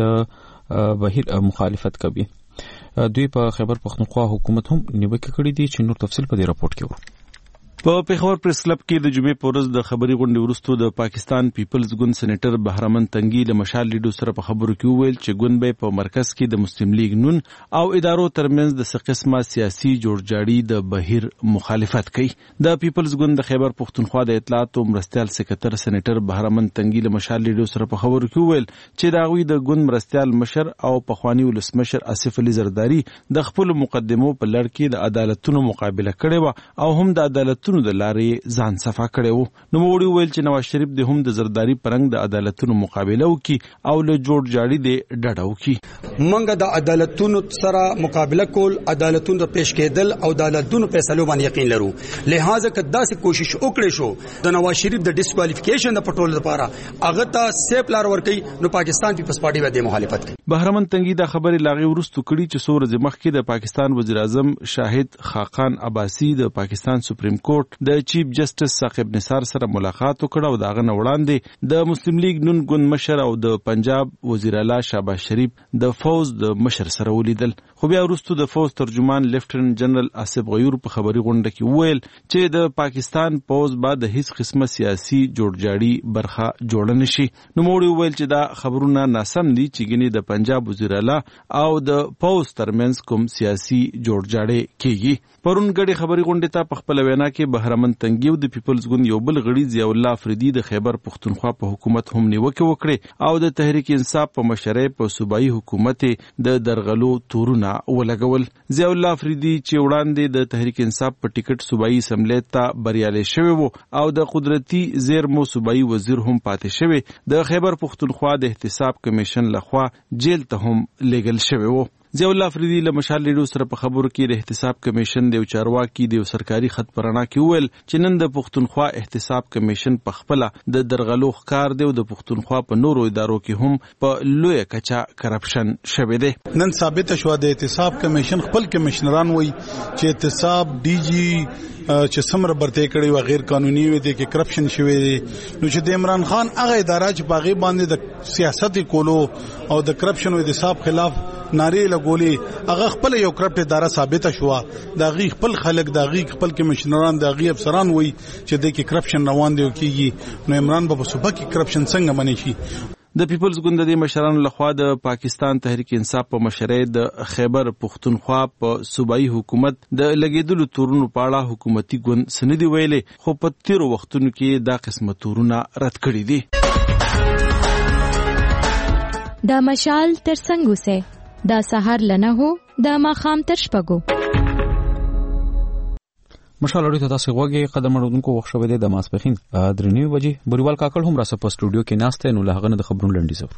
د بهیر مخالفت کوي. دوی په خیبر پښتونخوا حکومت هم نیوکه کړې دي چې نور تفصیل په دې راپورټ کې وو. په پیښور پریس کلب کې د جمعې په ورځ د خبري غونډې وروسته د پاکستان پیپلز ګوند سېنیټر بهرمن تنګي له مشال لیډو سره په خبرو کې وویل چې ګوند به په مرکز کې د مسلم لیگ نون او ادارو ترمنځ د سقسمه سیاسي جوړجاړي د بهیر مخالفت کوي. د پیپلز ګوند د خیبر پښتونخوا د اطلاعات او مرستيال سکرټر سېنیټر بهرمن تنګي له مشال لیډو سره په خبرو کې وویل چې دا غوي د ګوند مرستيال مشر او پخوانی ولسمشر آصف علي زرداری د خپل مقدمو په لړ کې د عدالتونو مقابله کړې و او هم د عدالت د لارې ځان صفا کړي وو. نو موږ ویل چې نواز شریف د هم د زرداری پرنګ د عدالتونو مقابله وکي او له جوړ جاړي د ډډه وکي. منګه د عدالتونو سره مقابله کول، عدالتونو پیش کېدل او د عدالتونو فیصلو باندې یقین لرو. لہذا که داسې کوشش وکړي شو د نواز شریف د ډیسکوالیفیکیشن د پټول لپاره هغه ته سیپ لار ورکي نو پاکستان پیپلز پارټي به د مخالفت کوي. بهرمن تنګي دا خبرې لاغي ورستو کړي چې څو ورځې مخکې د پاکستان وزیر اعظم شاهد خاقان عباسی د پاکستان سپریم کورټ د چیف جسټس ثاقب نثار سره ملاقات وکړ او داغه نه وړاندې د مسلم لیگ نون ګوند مشر او د پنجاب وزیر اعلی شهباز شریف د فوز د مشر سره ولیدل. خو بیا وروسته د فوز ترجمان لیفټننټ جنرال آصف غیور په خبري غونډه کې وویل چې د پاکستان فوز بعد د هیڅ قسمه سیاسي جوړجاړي برخه جوړ نه شي. نو موږ ویل چې دا خبرونه ناسم دي چې ګنې د پنجاب وزیر اعلی او د فوز ترمنځ کوم سیاسي جوړجاړي کیږي. پرون غړي خبري غونډه ته په خپل وینا کې بهرمن تنګي د پیپلز ګوند یو بل غړي ضیاء الله افریدي د خیبر پښتونخوا په حکومت هم نیوکه وکړه او د تحریک انصاف په مشرۍ په صوبایي حکومت د درغلو تورونه ولګول. ضیاء الله افریدي چې وړاندې د تحریک انصاف په ټیکټ صوبایي اسمبلی ته بریالي شوی وو او د قدرتي زیرمو صوبایي وزیر هم پاتې شوی، د خیبر پښتونخوا د احتساب کمیشن لخوا جیل ته هم لیږل شوی وو. ضیاء الله افریدي له مشال لیډو سره په خبرو کې د احتساب کمیشن د چارواکي د سرکاري خط پرانا کې ویل چې نن د پښتونخوا احتساب کمیشن په خپل د درغلو ښکار دی او د پښتونخوا په نورو ادارو کې هم په لوی کچا کرپشن شوه دی. نن ثابت شو د احتساب کمیشن خپل کمشنران وای چې احتساب ډي جی چې سمره برته کړي و غیر قانوني وي دي کې کرپشن شوی دی. نو چې د عمران خان هغه اداره چې باغی باندې د سیاست کولو او د کرپشن او د حساب خلاف ناری لګولي هغه خپل یو کرپټ اداره ثابت شو. د غي خپل خلک د غي خپل کمشنران د غي افسران وای چې د کې کرپشن روان دی او کیږي. نو عمران په صوبه کې کرپشن څنګه منی شي؟ د پیپلز ګوند د مشرانو لخوا د پاکستان تحریک انصاف په مشرۍ د خیبر پښتونخوا په صوبایي حکومت د لګیدلو تورونو په اړه حکومتي ګوند سندې ویلې، خو په تیرو وختونو کې دا قسمه تورونه رد کړي دي. دا مشال تر څنګه وسه دا سحر لنه هو دا ماخام تر شپګو مشال اړیو ته تاسو غوږی قدم اړوونکو وخت شوه د ماسپخین درنوي بجې بریوال کاکل هم راسه په سټوډیو کې ناشته نو له هغه نه د خبرونو لنډي زو.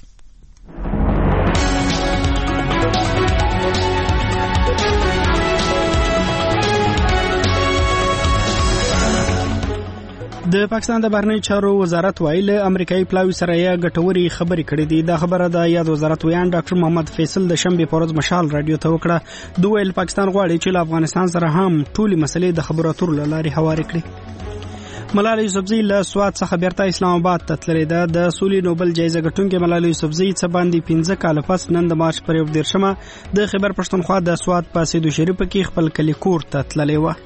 د پاکستان د بهرنیو چارو وزارت وایي له امریکایي پلاوي سره یې ګټورې خبرې کړې دي. دا خبره د یاد وزارت ویان ډاکټر محمد فیصل د شنبې په ورځ مشال رادیو ته وکړه. دوی ویل پاکستان غواړي چې له افغانستان سره هم ټولې مسلې د خبرو اترو له لارې هوارې کړي. ملاله یوسفزۍ له سوات څخه بیرته اسلام آباد ته تللې ده. د سولې نوبل جایزه ګټونکې ملاله یوسفزۍ څه باندې پنځه کاله پس نن د مارچ پر یو دېرشمه د خیبر پښتونخوا د سوات په سیدو شریف کې خپل کلي کور ته تللې وه.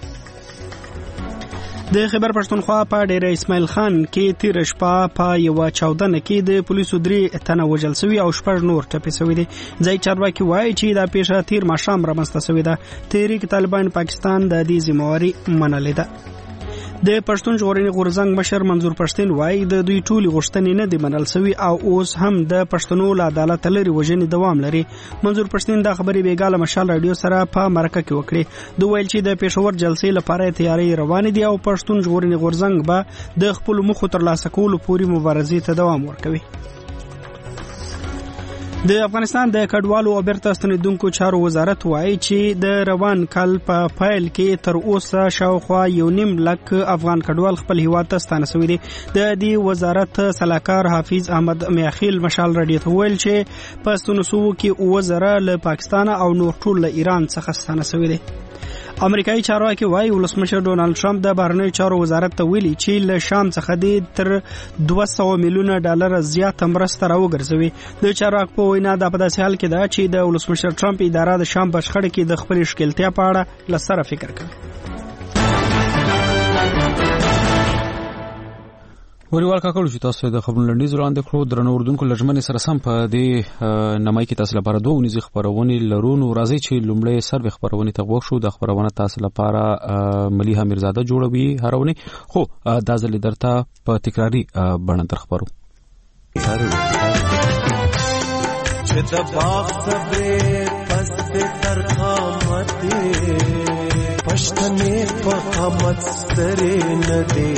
د خیبر پښتونخوا په ډیره اسماعیل خان کې تیر شپه په یو چاودنه کې د پولیسو درې تنه وژل شوي او شپږ نور ټپي شوي دي. ځای چارواکي وایي چې دا پیښه تیر ماښام رامنځته شوې ده. تحریک طالبان پاکستان د دې ذمہواري منلې ده. د پښتون ژغورنې غورځنګ مشر منظور پښتين وایي د دوی ټولي غوښتنې نه دي منل شوي او اوس هم د پښتنو له عدالت لري وژنې دوام لري. منظور پښتين دا خبرې بیګاله مشال رادیو سره په مرکه کې وکړې. دوی ویل چې د پېښور جلسې لپاره تیاری روان دي او پښتون ژغورنې غورځنګ به د خپل مخو ترلاسه کولو پورې مبارزې ته دوام ورکوي. د افغانستان د کډوالو او بیرته ستنیدونکو چارو وزارت وایي چې د روان کال په پایل کې تر اوسه شاوخوا یو نیم لک افغان کډوال خپل هیواد ته ستانه شوي دي. د دې وزارت سلاکار حافظ احمد میاخیل مشال رادیو ته ویل چې په ستونسو کې اووه زره له پاکستان او نور ټول له ایران څخه ستانه شوي دي. امریکایي چارواکي وایي ولسمشر ډونالد ټرمپ د بهرنیو چارو وزارت ته ویلي چې له شام څخه د تر دوه سوه میلیونه ډالر زیاته مرسته راوګرځوي. د چارواکو په وینا دا په داسې حال کې ده چې د ولسمشر ټرمپ اداره د شام په شخړه کې د خپلې ښکیلتیا په اړه له سره فکر کوي. وریوال کاکړو چې تاسو د خبرونو لنډیز وړاندې کړو درنو اردوونکو لجمنې سره سم په دې نمای کې تاسو لپاره دوه ونیزي خبرونه لرونو راځي چې لومړی سروي خبرونه ته وښو شو. د خبرونه تاسو لپاره مليحه میرزاده جوړوي هرونه خو دا ځل درته په تکراری بڼه تر خبرو چې د باغ صبر پس تر قامت پښتنې په قامت سترې نه دي.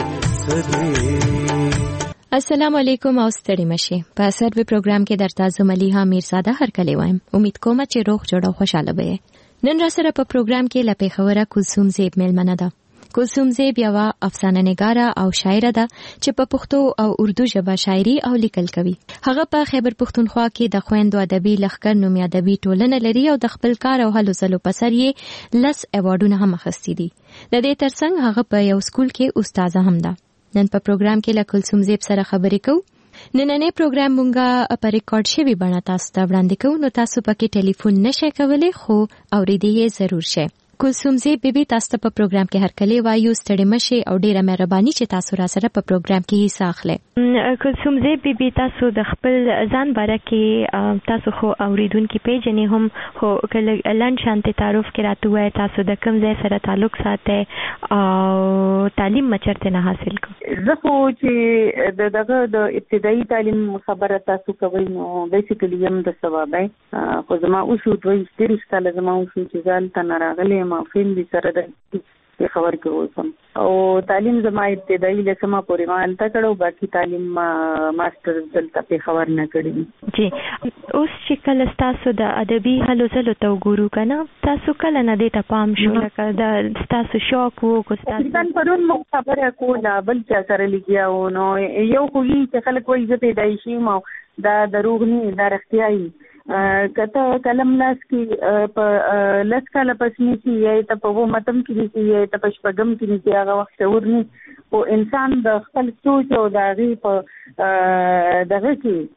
السلام علیکم او ستړي مشه. په سروي پروګرام کې درته زه مليحه میرزاده هرکلی وایم. امید کوم چې روغ جوړ او خوشاله به. نن را سره په پروګرام کې لپاره خبره کلثوم زیب میلمنه ده. کلثوم زیب یو افسانه نگاره او شاعره ده چې په پښتو او اردو ژبه شاعري او لیکل کوي. هغه په خیبر پښتونخوا کې د خويندو ادبي لخر نومي ادبي ټولنه لري او د خپل کار او هلو ځلو په سر یې لس ایوارډونه هم اخیستي دي. د دې ترڅنګ هغه په یو سکول کې استاد هم ده. نن په پروګرام کې له کلثوم زیب سره خبرې کوو. نننې پروګرام مونږه په ریکارډ شوی بڼه تاسو ته وړاندې کوو نو تاسو پکې ټلیفون نشئ کولی خو اوریدئ یې ضرور شئ. کلثوم زیب بیبي تاسو ته په پروګرام کې هرکلی وایو. ستړي مشئ او ډیره مهرباني چې تاسو را سره په پروګرام کې حصہ اخلئ. کلثوم زیب بیبي تاسو د خپل ځان باره کې تاسو خو اوریدونکو پیژنې هم خو کله لاند شانتي تعارف کې راته وای تاسو د کوم ځای سره تعلق ساتئ او تعلیم مچرته نه حاصل کو. زه خو چې دغه د ابتدایي تعلیم خبره تاسو کوي نو بیسیکلی یم د ثوابای خو زما او شو دوی ستړي کله زما او شو چې ځان ته نه راغلی ما فین دي سره د خبر کې وسم او تعلیم زما ابتدایي لسمه پورې ما الته کړو باقي تعلیم ماستر دلته په خبر نه کړی. جی اوس چې کله تاسو د ادبي هلو ځلو ته وګورو کنه تاسو کله نه دې ته پام شو لکه د تاسو شوق وو کو تاسو ځان پرون مو خبره کوله بل چا سره لګیاو نو یو خو یې چې خلک وایي چې پیدایشي مو دا دروغ نه دا رښتیاي کته کلم لاس کې په لاس کاله پسنی کې ته په و متم کې کې ته په شپږم کې کې هغه وخت ورني او انسان د خپل سوچ او د غي په دغه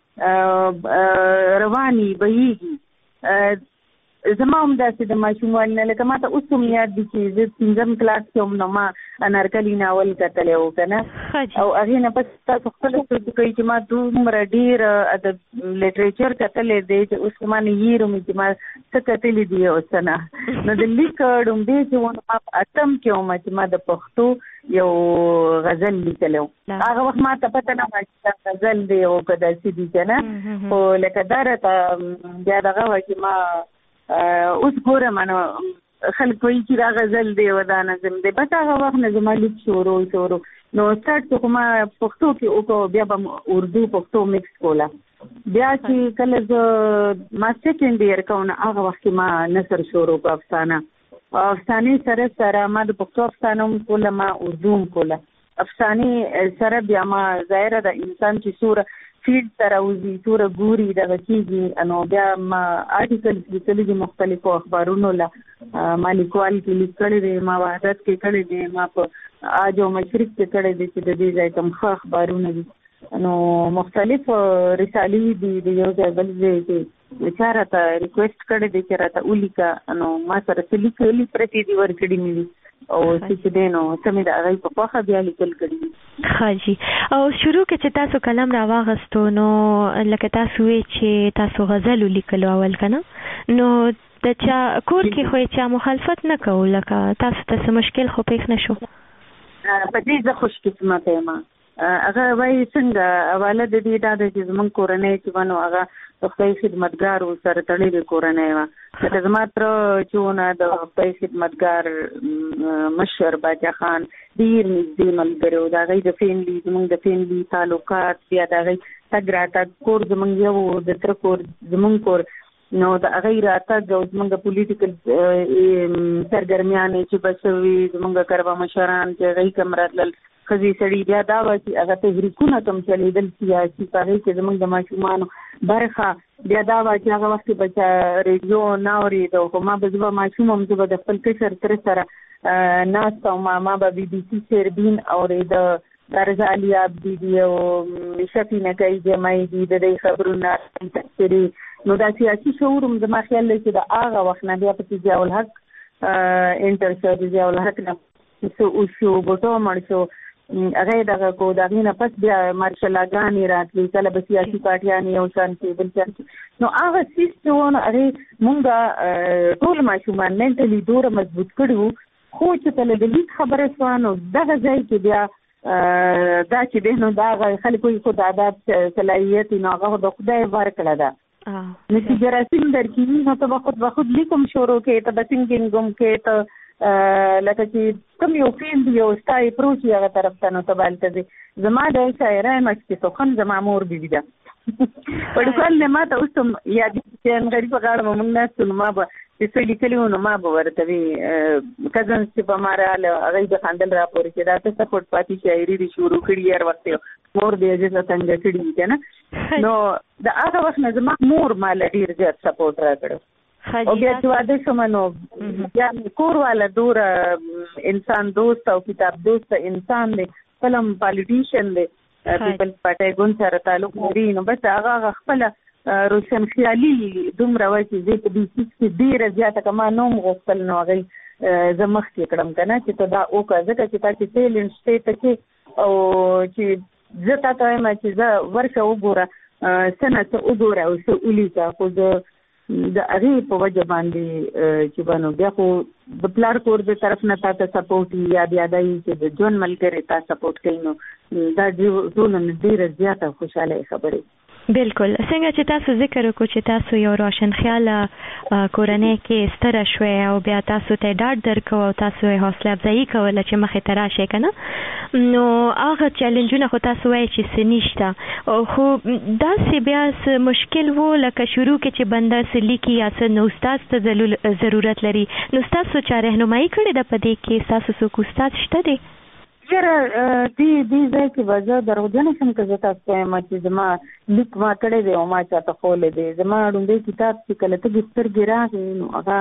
کې رواني بهيږي. زما هم داسې د ماشومان نه لکه ماته اوس هم یاد دي چې زه پنځم کلاس کې هم نو ما انارکلي ناول کتلی و که نه او هغې نه پس تاسو خپله سوچ کوئ چې ما دومره ډېر ادب لټریچر کتلی دی چې اوس ما نه هېرم چې ما څه کتلي دي اوس نه نو د لیک ډومبې چې و نو ما په اتم کې وم چې ما د پښتو یو غزل لیکلی و. هغه وخت ما ته پته نه وه چې غزل دی او که داسې دي که نه خو لکه دا راته بیا دغه وه چې ما اوس ګورم نو خلک وایي چې دا غزل دی او دا نظم دی بس هغه وخت نه زما لیک شروع شروع نو سټارټ چې خو ما پښتو کې وکړو بیا به اردو پښتو مکس کوله بیا چې کله زه ما سیکنډ ایئر کوم هغه وخت کې ما نثر شروع کړو افسانه افسانې سره سره ما د پښتو افسانه هم کوله ما اردو هم کوله افسانه سره بیا ما ظاهره د انسان چې سور فیډ سره وزي سور ګوري د غچیږي انو بیا ما آرټیکل لیکلي دي مختلفو اخبارونو لا ما لیکوال کې لیکلي دي ما وحدت کې کړي دي ما په آج او مشرق کې کړي دي چې د دې ځای کوم ښه اخبارونه دي نو مختلف رسالې دي د یو ځای بل ځای کې اشاره ته ریکوست کړي دي چې راته ولیکا نو ما سره لیکلي پرتی دي ورکړي مې او چې دینو سمې د هغه په خوخه بیا لیکل کړي خاجي او شروع کې چې تاسو قلم را واغستو نو لکه تاسو چې تاسو غزل لیکلو اول کنه نو د چا کور کې خو چا مخالفت نه کوله لکه تاسو ته مشکل خو پېښ نشو په دې زه خوش قسمت یم هغه وایي څنګه حواله د دې دا د چې زمونږ کورنۍ چې ونو هغه د خدای خدمتګار سره تړلې کورنۍ وه لکه زما تر چونه د خدای خدمتګار مشر باچا خان ډېر نږدې ملګری و د هغوی د فیملي زمونږ د فیملي تعلقات بیا د هغوی تګ راتګ کور زمونږ یو د تره کور زمونږ کور نو د هغوی راتګ او زمونږ پولیټیکل سرګرمیانې چې به شوي زمونږ کربا مشران چې هغوی کوم راتلل ښځې سړي بیا دا وه چې هغه تحریکونه کوم چلېدل سیاسي په هغې کې زمونږ د ماشومانو برخه بیا دا وه چې هغه وخت کې به چا ریډیو نه اورېده خو ما به زه به ماشوم هم زه به د خپل کشر تره سره ناسته وم ما به بي بي سي سیربین اورېده د رضا الیاب دیدي او شفي نکۍ جمعی دي د دې خبرونه تفسیري نو دا سیاسي شعور هم زما خیال دی چې د هغه وخت نه بیا پکې ضیاءالحق انټر شو د ضیاءالحق نه څه وشو بوټو مړ شو هغه دغه کو د هغې نه پس بیا مارشلاګانې راتلې کله به سیاسي پارټیانې یو شان کې بل شان کې نو هغه سیس چې و نو هغې مونږ ټول ماشومان مینټلي دوره مضبوط کړي وو خو چې کله د لیک خبره شوه نو دغه ځای کې بیا دا چې دی نو د هغه خلکو یې خو د ادب صلاحیت نو هغه د خدای ورکړه ده نو چې جراثیم درکوي نو ته به خود به خود لیکم شروع کې ته به سینګینګ هم کې ته لکه چې کوم یو فیلډ یو ستا اپروچ یې هغه طرف ته نو ته به هلته ځې زما د شاعره یم چې سخن زما مور بیبي ده پړکال نه ما ته اوس هم یادېږي چې انغري په غاړه به مونږ ناست نو ما به چې څه لیکلي وو نو ما به ورته وي کزنس چې په ما راغله هغوی به خندل راپورې چې دا ته څه پټ پاتې شاعري دې شروع کړي هر وخت یې مور دې عزیزه څنګه کړي وي که نه نو د هغه وخت نه زما مور ما له ډېر زیات سپورټ راکړی او بیا چې واده شومه نو بیا کور والا دوره انسان دوست او کتاب دوست انسان دی خپل هم پالیټیشن دی پیپلز پارټۍ ګوند سره تعلق لري نو بس هغه هغه خپله روشن خیالي دومره وه چې زه په دې سیس کې ډېره زیاته که ما نوم غوښتل نو هغوی زه مخکې کړم که نه چې ته دا وکړه ځکه چې تا چې ټیلنټ شته ته کې او چې زه تا ته وایم چې زه ورشه وګوره څه نه څه وګوره او څه ولیکه خو زه د هغې په وجه باندې چې بنو بیا خو د پلار کور د طرف نه تا ته سپورټ وي یا بیا دا وي چې د ژوند ملګری تا سپورټ کوي نو دا ټولو نه ډېره زیاته خوشحاله خبرې بالکل څنګه چې تاسو ذکر وکړو چې تاسو یو روشن خیاله کورنۍ کې ستره شوې او بیا تاسو ته ډاډ درکو او تاسو یې حوصله افزایي کوله چې مخې ته راشئ که نه نو هغه چیلنجونه خو تاسو وایئ چې څه نشته خو داسې بیا څه مشکل و لکه شروع کې چې بنده څه لیکي یا څه نو استاد ته ضرورت لري نو ستاسو چا رهنمایي کړې ده په دې کې ستاسو څوک استاد شته دی یاره دې دې ځای کې به زه دروغجنه شم که زه تاسو ته وایم چې زما لیک ما کړی دی او ما چاته ښولی دی زما ډومبی کتاب چې کله تږې سترګې راغې نو هغه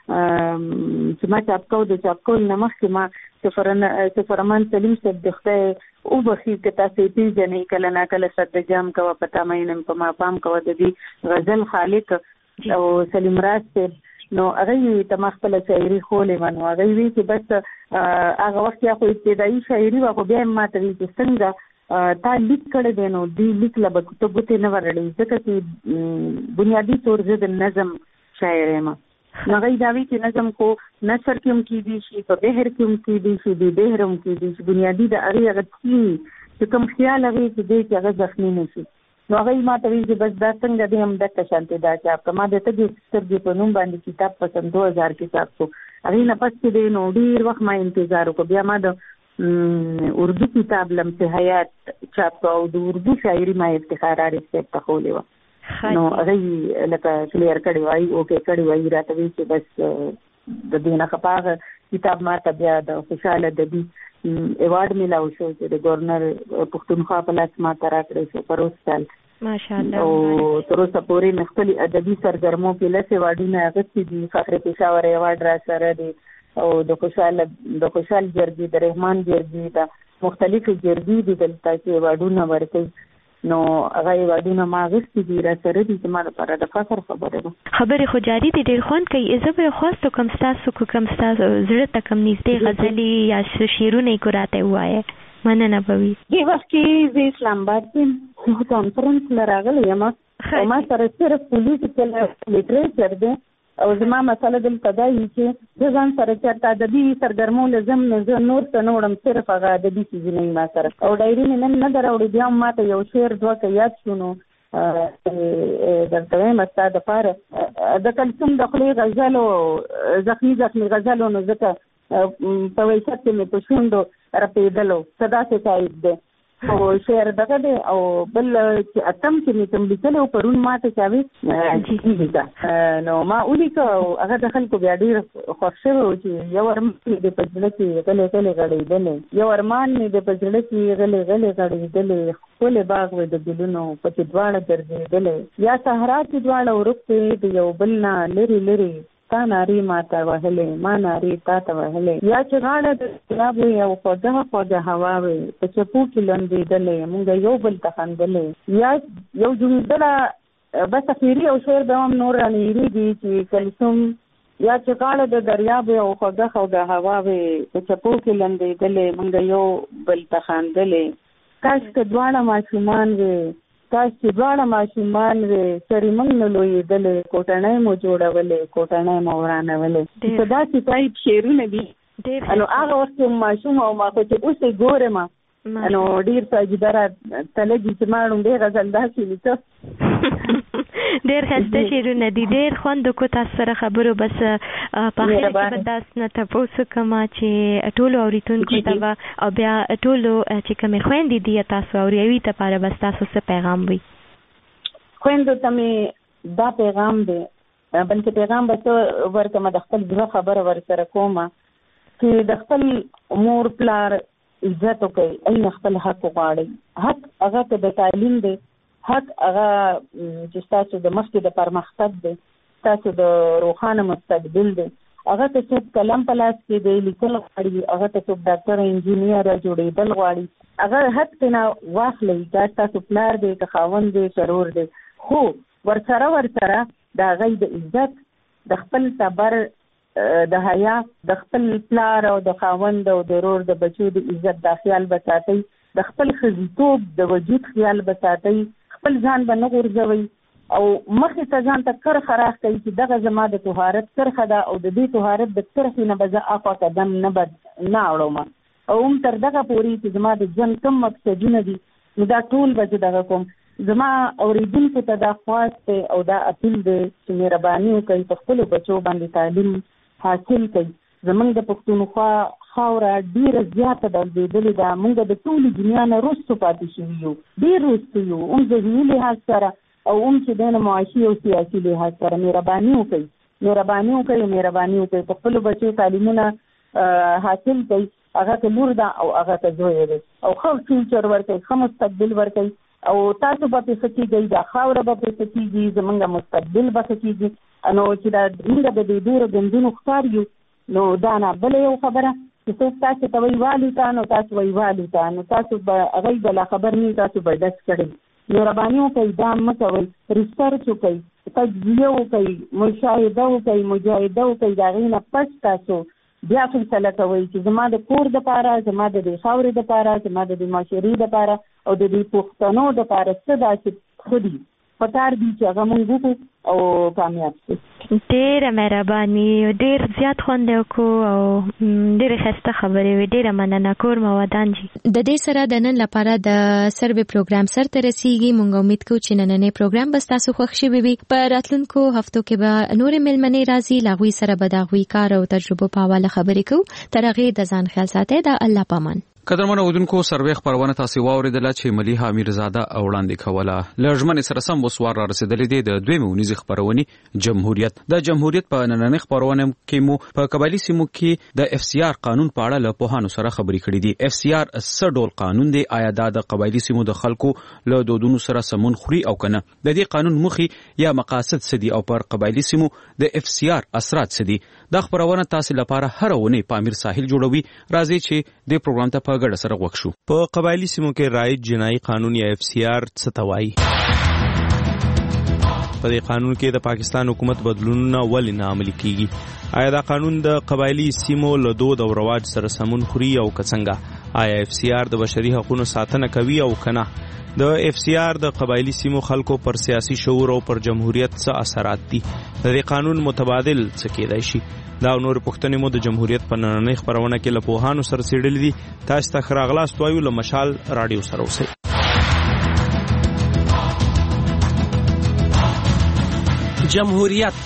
چې ما چاپ کو د چاپ کولو نه مخکې ما سفرمان سلیم صاحب د خدای وبخي که تاسو یې پېژنئ کله نا کله صد جام کوه په تا مینم په ما پام کوه د دې غزل خالق او سلیم راز صاحب نو هغوی ته ما خپله شاعري ښولې وه نو هغوی وی چې بس هغه وخت یا خو ابتدایي شاعري وه خو بیا یې ما ته وی چې څنګه تا لیک کړی دی نو دې لیک له به ته ګوتې نه ورړوي ځکه چې بنیادي طور زه د نظم شاعر یم نو هغوی دا وی چې نظم خو نثر کې هم کیدی شي په بحر کې هم کیدی شي بې بحر هم کیدی شي بنیادي د هغې هغه تین چې کوم خیال هغې چې دی چې هغه زخمي نه شي نو هغوی ما ته ویل چې بس دا څنګه دی همدغه شانتې دا چاپ کړه ما د تږې سترګې په نوم باندې کتاب په سن دو هزار کې چاپ کړو هغې نه پس چې دی نو ډېر وخت ما انتظار وکړو بیا ما د اردو کتاب لمس حیات چاپ کړو او د اردو شاعري ما افتخار عارف صاحب ته ښولې وه نو هغوی لکه کلیر کړې وایي اوکې کړې وایي راته وایي چې بس د دې نه ښه په هغه کتاب ماته بیا د خوشحال ادبي ایوارډ ملاو شو چې د گورنر پښتونخوا په لاس ماته راکړی شو پروس کال ماشاءالله. او تر اوسه پورې مې خپل ادبي سرګرمو کې لس ایوارډونه اخیستي دي. فخر پېښور ایوارډ را سره دی او د خوشحال د خوشحال جرګي د رحمان جرګي د مختلفو جرګي دي دلته چې ایوارډونه ورکوي. نو هغه ایوارډونه ما اخیستي دي را سره دي چې ما لپاره د فخر خبره ده. خبرې خو جاري دي ډېر خوند کوي. زه به خواستو کوم ستاسو کوم ستاسو زړه ته کوم نږدې غزلې یا شعرونه یې کو راته ووایه مننه به وي. دې وخت کې زه اسلام آباد کې کانفرنس له راغلی یم او ما سره صرف پولیټیکل لیټریچر دی او زما مسله دلته دا وي چې زه ځان سره چېرته ادبي سرګرمو لزم نه زه نور څه نه وړم صرف هغه ادبي څیزونه یې ما سره او ډایري مې نن نه ده راوړې بیا هم ماته یو شعر دوه که یاد شو نو درته وایم ستا دپاره د کلثوم د خولې غزلو زخمي زخمي غزلو نو ځکه په ویشت کې مې په شونډو رپېدلو څه داسې تایید دی او شعر دغه دی او بل چې اتم کې مې کوم لیکلی او پرون ماته چاوې نو ما ولیکه او هغه د خلکو بیا ډېر خوښ شوی و چې یو ارمان مې د په زړه کې غلې غلې غړېدلې یو ارمان مې د په زړه کې غلې غلې غړېدلې ښکلی باغ وې د ګلونو پکې دواړه ګرځېدلې یا صحرا کې دواړه ورک وې د یو بل نه لرې لرې تا ناری ما ته وهلې ما ناری تا ته وهلې یا چې غاړه د ګلاب وې او خوږه خوږه هوا وې په چپو کې لمبېدلې مونږ یو بل ته خندلې یا یو جوړېدله بس اخیري او شعر به هم نور رانه هېرېږي چې کلثوم یا چې غاړه د دریاب وې او خوږه خوږه هوا وې په چپو کې لمبېدلې مونږ یو بل ته خندلې کاش که دواړه ماشومان وې کاش چې دواړه ماشومان وې سرې موږ نه لویېدلې کوټنۍ مو جوړولې کوټنۍ مو ورانولې څه داسې ټایپ شعرونه دي نو هغه وخت کې ماشوم او ما خو چې اوس یې ګورم نو ډېر په عجیبه راته لګي چې ما ډومبې غزل داسې لیکه ډېر ښایسته شعرونه دي ډېر خوند وکړو تاسو سره خبرو بس په اخر کې به داسې نه تپوس وکړم چې ټولو اورېدونکو ته به او بیا ټولو چې کومې خویندې دي تاسو اوري هغوی دپاره بس تاسو څه پیغام وي خویندو ته مې دا پیغام دی بلکې پیغام به څه ورکړم د خپل زړه خبره ورسره کومه چې د خپل مور پلار عزت وکړئ این خپل حق وغواړئ حق هغه ته د تعلیم دی حق هغه چې ستاسو د مخکې د پرمختګ دی ستاسو د روښانه مستقبل دی هغه ته څوک قلم په لاس کې دی لیکل غواړي هغه ته څوک ډاکټر انجینیر جوړېدل غواړي هغه حق ترې واخلئ دا ستاسو پلار دی که خاوند دی که ورور دی خو ورسره ورسره د هغوی د عزت د خپل ټبر د حیا د خپل پلار او د خاوند او د ورور د بچو د عزت دا خیال به ساتئ د خپل ښځیتوب د وجود خیال به ساتئ خپل ځان به نه غورځوئ او مخې ته ځان ته کرښه راښکئ چې دغه زما د طهارت کرښه ده او د دې طهارت د کرښې نه به زه اخوا قدم نه بد نه اړوم او هم تر دغه پورې چې زما د ژوند کوم مقصدونه دي نو دا ټول به زه دغه کوم زما اورېدونکو ته دا خواست دی او دا اپیل دی چې مهرباني وکړئ په خپلو بچو باندې تعلیم حاصل کړئ زمونږ د پښتونخوا خاوره ډېره زیاته ډلبېدلې ده موږ د ټولې دنیا نه وروستو پاتې شوي یو ډېر وروستو یو هم ذهني لحاظ سره او هم چې دی نه معاشي او سیاسي لحاظ سره مهرباني وکړئ مهرباني وکړئ مهرباني وکړئ په خپلو بچو تعلیمونه حاصل کړئ هغه ته لور ده او هغه ته زوی دی او ښه فیوچر ورکړئ ښه مستقبل ورکړئ او تاسو به پرې څه کېږئ دا خاوره به پرې څه کېږي زمونږ مستقبل به څه کېږي نو چې دا موږ د دې ډېرو ګوندونو ښکار یو نو دا نه بله یو خبره چې څوک تاسو ته وایي والو ته نو تاسو وایي والو ته نو تاسو به هغوی به لا خبر نه تاسو به ډس کړئ مهرباني وکړئ دا مه کوئ ریسرچ وکړئ تجزیه وکړئ مشاهده وکړئ مجاهده وکړئ د هغې نه پس تاسو بیا فیصله کوئ چې زما د کور دپاره زما د دې خاورې دپاره زما د دې معاشرې دپاره او د دې پښتنو دپاره څه داسې ښه دي پکار دي چې هغه مونږ وکړو او کامیاب شو. ډېره مهرباني ډېر زیات خوند یې وکړو او ډېرې ښایسته خبرې وې ډېره مننه کور مو ودان جي. د دې سره د نن لپاره د سروې پروګرام سرته رسیږي مونږ امید کوو چې نننی پروګرام به ستاسو خوښ شوی وي په راتلونکو هفتو کې به نورې مېلمنې راځي له هغوی سره به د هغوی کار او تجربو په حواله خبرې کوو تر هغې د ځان خیال ساتئ د الله په امان. قدرمن اودونکو سروې خبرونه تاسو واوریدله چې مليحه امیرزاده وړاندې کوله. لږمن سره سم وسوار را رسیدلې دي د دوی مونیز خبرونه جمهوریت د جمهوریت په نننې خبرونه کې مو په قبایلی سیمو کې د اف سی آر قانون په اړه له پوهانو سره خبرې کړې دي. اف سی آر څه ډول قانون دی؟ آیا دا د قبایلی سیمو د خلکو له دودونو سره سمون خوري او کنه؟ د دې قانون مخي یا مقاصد څه دي او پر قبایلی سیمو د اف سی آر اثرات څه دي؟ دا خبرونه تاسو لپاره هر ونه په امیر ساحل جوړوي. راځي چې د پروګرام ته په ګډه سره وښو. په قبایلی سیمو کې رایج جنایي قانون یا اف سی آر څه ته وایي؟ په دې قانون کې د پاکستان حکومت بدلونونه ولې نه عملي کیږي؟ آیا دا قانون د قبایلی سیمو له دود او رواج سره سمون خوري او کڅنګه؟ آیا اف سی آر د بشري حقوقو ساتنه کوي او کنه؟ د اف سی آر د قبایلی سیمو خلکو پر سیاسي شعور او پر جمهوریت څه اثرات دي؟ د دې قانون متبادل څه کېدای شي؟ دا نور پښتنې مو د جمهوریت په نننۍ خبرونه کې له پوهانو سره څېړلې دي. تاسو ته ښه راغلاست وایو. له مشال راډیو سره اوسئ. جمهوریت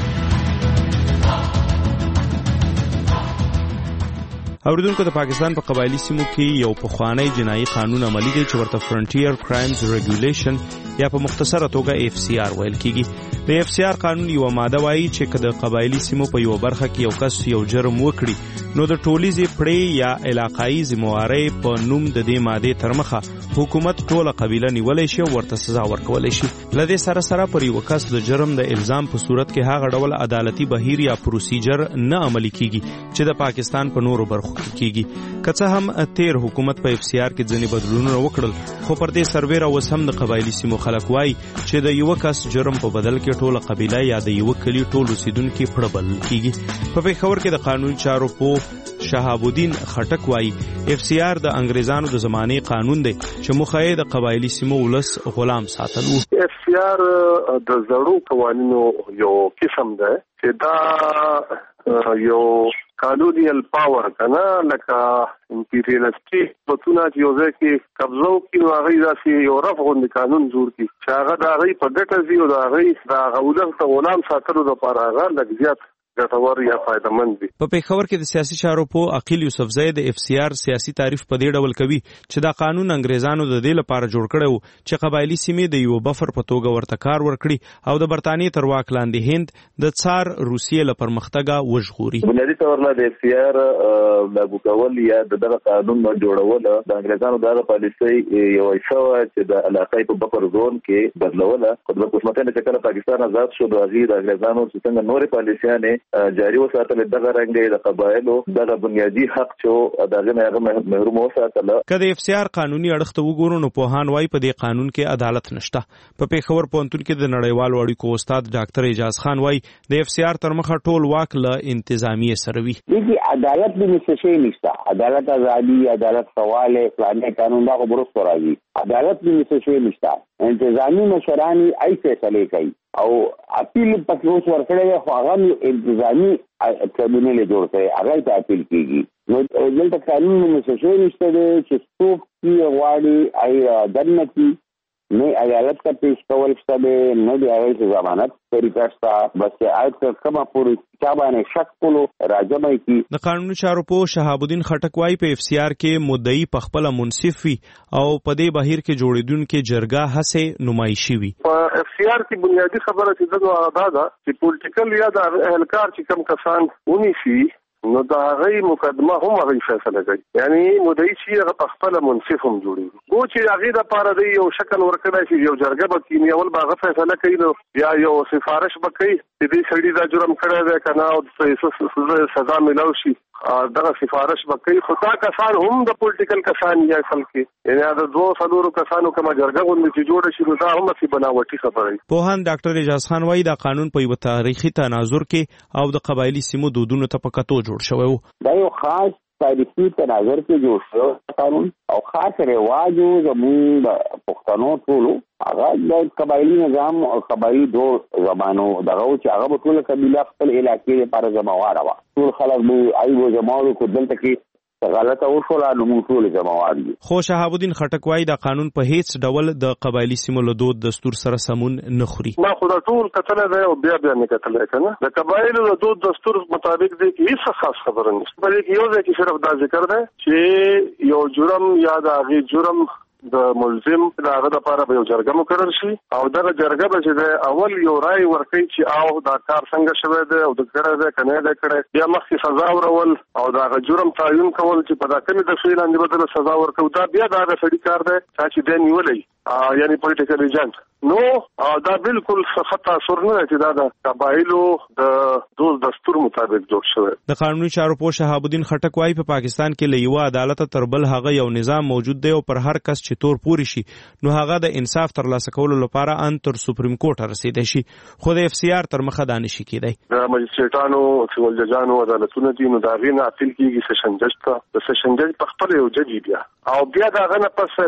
اوریدونکو د پاکستان په قبایلی سیمو کې یو پخوانی جنایي قانون عملی دی چې ورته فرنټیر کرایمز ریګولیشن یا په مختصره توګه اف سی آر ویل کیږي. د اف سی آر قانون یو ماده وایي چې کله قبایلی سیمو په یو برخه کې یو کس یو جرم وکړي نو د ټولیزې پړې یا علاقايي ذمہوارۍ په نوم د دې ماده تر مخه حکومت ټوله قبیله نیولای شي او ورته سزا ورکولای شي. لدې سره سره پر یو کس د جرم د الزام په صورت کې هغه ډول عدالتي بهیر یا پروسیجر نه عملي کیږي چې د پاکستان په نورو برخو کې کیږي. که څه هم تیر حکومت په اف سی آر کې ځینې بدلونونه وکړل خو پر دې سروې را وسم د قبایلی سیمو خلک وایي چې د یو کس جرم په بدل کې ټوله قبیله یا د یو کلی ټول اوسیدونکو پړه بلل کیږي. په پیښور کې د قانوني چارو په شهاب الدین خټک وایي اف سی آر د انګریزانو د زمانه قانون دی چې مخه د قبایلی سیمو ولس غلام ساتل وو. اف سی آر د زړو قوانینو یو قسم دی چې دا یو قانونیل پاور کنه لکه امپیریالستي بتونه چې یو ځکه قبضو کې هغه داسې یو رفغون قانون جوړ کی چې هغه د هغه په ګټه زی او د هغه د غولغ ته غلام ساتلو لپاره هغه لګزیات ګټور یا فائدمند دي. په پیښور کې د سیاسي چارو په عقیل یوسفزئی د اف سی آر سیاسي تعریف په دې ډول کوي چې دا قانون انګریزانو د دې لپاره جوړ کړی وو چې قبایلی سیمې د یو بفر په توګه ورته کار ورکړي او د برتانیې تر واک لاندې هند د څار روسیې له پرمختګه وژغوري. بنیادي تور نه د اف سی آر لاګو کول یا دغه قانون نو جوړول د انګریزانو دغه پالیسي یو ایسو چې د علاقې په بفر زون کې بدلوله. خو د حکومت نه چې کله پاکستان آزاد شو د غیر انګریزانو څنګه نورې پالیسيانه جاری وساتل دغه رنګ د قبایلو دغه بنیادی حق چې دغه نه هغه محروم وساتل. کله اف سی آر قانوني اړخ ته وګورو نو په هان وای په دې قانون کې عدالت نشته. په پیښور پونتون کې د نړیوال اړیکو استاد ډاکټر اعجاز خان وای د اف سی آر تر مخه ټول واک له انتظامی سره وي. دغه عدالت به نشي نشته. عدالت ازادي عدالت سواله پلان قانون دا خبرو راځي. عدالت به نشي نشته. انتظامی مشرانی ای فیصله کوي او اپیل پکې اوس ورکړی خو هغه انتظامی ټریبیونل جوړ کړي هغه ته اپیل کیږي. نو دلته قانون نشي نشته چې څوک کی غواړي ای دنه نه عدالت ته پیش کول شته نه دی هغه ضمانت طریقه شته بس آیت کما پوری کتابانه شک کولو راځمای کی. د قانوني چارو په شهاب الدین خټک وای په اف سی آر کې مدعی په خپل منصف وي او په دې بهیر کې جوړیدونکو جرګه هڅه نمایشي وي. په اف سی آر کې بنیادی خبره چې دغه ادا ده چې پولیټیکل یا د اهلکار چې کم کسان ونی شي نو دا غي مقدمه هم غي فیصله کوي. یعنی مدعی چې هغه خپل منصف هم جوړي وو چې هغه د پاره دی یو شکل ورکړای شي یو جرګه به کینی اول باغه فیصله کوي نو یا یو سفارش وکړي چې دې سړي دا جرم کړی دی کنه او سزا ملو شي دغه سفارش وکړي. خو دا کسان هم د پولیټیکل کسان یا اصل کې یعنی دا دوه څلورو کسانو کومه جرګه غونډه چې جوړه شي نو دا هم څه بناوټي خبره ده. پوهان ډاکټر اعجاز خان وایي دا قانون په یو تاریخي تناظر کې او د قبایلی سیمو دودونو ته پکاتو جوړ شوی وو. دا یو خاص تاریخي تناظر کې جوړ شو قانون او خاص رواجو زموږ پښتنو ټولو هغه د قبایلی نظام او قبایلی دور زمانو دغه چې هغه ټول قبیله خپل علاقې لپاره جمع واره وا ټول خلک به آی وو جماعو کو دلته کې غلطه وشوله نو موږ ټول ذمہوار یو. خو شهاب الدین خټک وايي د قانون په هیڅ ډول د قبایلی سیمو له دود دستور سره سمون نه خوري. ما خو دا ټول کتل دی او بیا بیا نه کتل کنه د قبایلو له دود دستور مطابق دی کې هیڅ خاص خبره نشته. بلکې یو ځکه صرف دا ذکر دی چې یو جرم یا د هغه جرم د ملزم دغه لپاره به یو جرګه مقرر شي او دغه جرګه به چې د اول یو رائے ورکړي چې او دا کار څنګه شوی دی او د کړه دی کنه دی کړه بیا مخکې سزا ورول او دغه جرم تعین کول چې په دا کومه د فعل باندې بدله سزا ورکړو دا بیا دغه سړي کار دی چې د نیولې یعنی پولیټیکل ایجنټ نو دا بالکل خطا سر نه چې دا د قبایلو د دوز دستور مطابق جوړ شوی. د قانوني چارو پوه شهاب الدین خټک وايي په پاکستان کې له یو عدالت تر بل هغه یو نظام موجود دی او پر هر کس چې تور پوري شي نو هغه د انصاف ترلاسه کولو لپاره ان تر سپریم کورټ رسیدای شي خو د اف سی آر تر مخه دانه شي کېدای. د مجلسونو سیول ججانو عدالتونو دي نو دا غینه اپیل کیږي سیشن جج ته د سیشن جج په خپل یو جج بیا او بیا دا غنه پس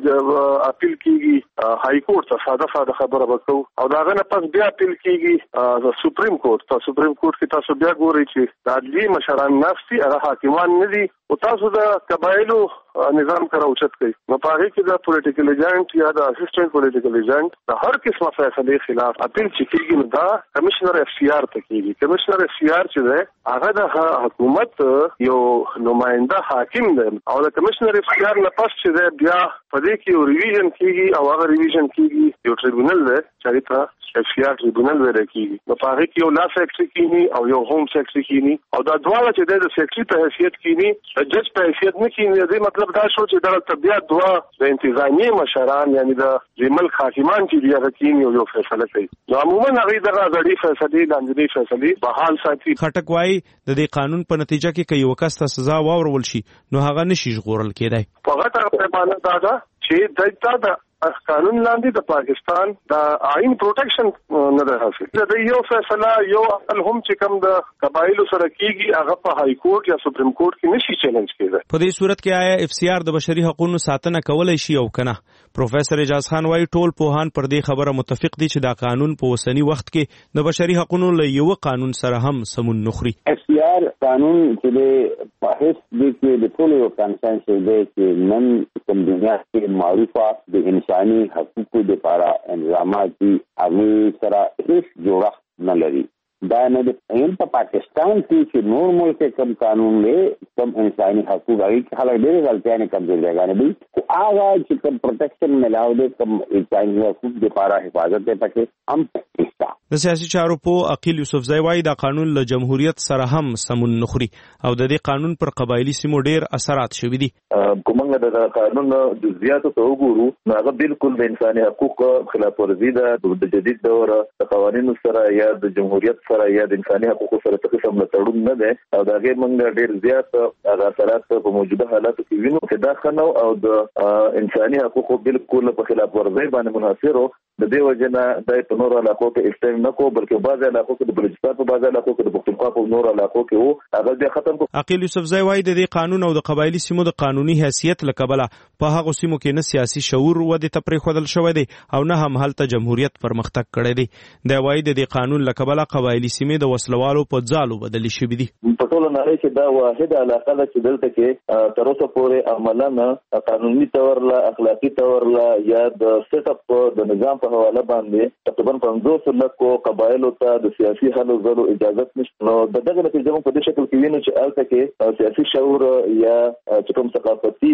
اپیل کیږي های کورټ ته ساده ساده خبره وکړو او دا غنه پس بیا اپیل کیږي د سپریم کورټ ته. سپریم کورټ کې تاسو بیا ګورئ چې د عدلي مشران نفسي هغه حاکمان نه دي او تاسو د قبایلو نظام کرا اوچت کړئ نو په هغه کې د پولیټیکل ایجنټ یا د اسسټنټ پولیټیکل ایجنټ د هر قسمه فیصله خلاف اپیل چې کیږي نو دا کمشنر اف سی آر ته کیږي. کمشنر اف سی آر چې ده هغه د حکومت یو نماینده حاکم دی او د کمشنر اف سی آر نه پس چې ده بیا په دې کې یو ریویژن کیږي او هغه ریویژن کیږي یو ټریبیونل دی چې ته اف سی آر ټریبیونل ویل کیږي نو په هغه کې یو لا سیکرټری کینی او یو ہوم سیکرټری کینی او دا دواړه چې د سیکرټری په حیثیت کینی د جج په حیثیت نه کینی. دې مطلب دا شو چې د طبيعت دوا د انتظامی مشران یعنی د ملک حاکمان چې دی هغه کینی او یو فیصله کوي نو عموما هغه دغه غړي فیصله لاندې فیصله په حال ساتي. خټک وايي د دې قانون په نتیجه کې کې یو کس ته سزا واورول شي نو هغه نشي ژغورل کېدای. په هغه پیمانه دا ده چې دایته د قانون لاندې د پاکستان د آئین پروټیکشن نه ده حاصل. د یو فیصله یو اصل هم چې کوم د قبایلو سره کیږي هغه په های کورټ یا سپریم کورټ کې نشي چیلنج کېدای. په دې صورت کې آیا اف سی آر د بشري حقوقو ساتنه کولای شي او کنه؟ پروفیسور اجاز خان وايي ټول پوهان پر دې خبره متفق دي چې دا قانون په اوسنی وخت کې د بشري حقوقو له یو قانون سره هم سمون نخري. اف سی آر قانون چې په هیڅ دي کې د ټول یو کنسنس دی چې نن کوم دنیا کې معروفه د انساني حقوقو لپاره انظامات دي هغه سره هیڅ جوړښت نه لري. دا نه د په پاکستان کې چې نور ملک کم قانون لري کم انساني حقوق هغه خلک ډېر غلطیاں کوي ځای دي او هغه چې کم پروټیکشن ملاو دي کم انساني حقوق لپاره حفاظت ته پکې هم پکې. د سیاسي چارو په عقیل یوسفزئی وايي دا قانون له جمهوریت سره هم سمون نخري او د دې قانون پر قبایلی سیمو ډېر اثرات شوي دي. کومه د قانون جزئیات ته وګورو هغه بالکل د انساني حقوق خلاف ورزي ده. د جدید دور د قوانینو سره یا د جمهوریت سره یا د انساني حقوقو سره تقسیم لټړون نه ده او دا غیر موږ ډېر زیات هغه اثرات په موجوده حالاتو کې وینو چې دا خنو او د انساني حقوقو بالکل په خلاف ورزي باندې منحصر د دې وجنه د په نور علاقو کې استعمال نه کو بلکې بعض علاقو کې د بلوچستان په بعض علاقو کې د پښتونخوا په نور علاقو کې وو هغه د ختم کو. عقیل یوسفزئی وايي د دې قانون او د قبایلی سیمو د قانوني حیثیت لکبله په هغه سیمو کې نه سیاسي شعور ودې ته پرې خودل شوی دی او نه هم هلته جمهوریت پرمختګ کړی دی. د وايي د دې قانون لکبله قبایلی سیمې د وسلوالو په ځالو بدلې شوې دي. په ټول نړۍ کې دا واحده علاقه ده چې دلته کې تر اوسه پورې عملاً قانوني تور لا اخلاقی تور لا یا د سیټ اپ د نظام په حواله باندې تقریبا پنځوس لکو قبایلو ته د سیاسي حل زلو اجازه نشته. نو د دغه نتیجه په دې شکل کې وینو چې الته کې سیاسي شعور یا چې کوم ثقافتي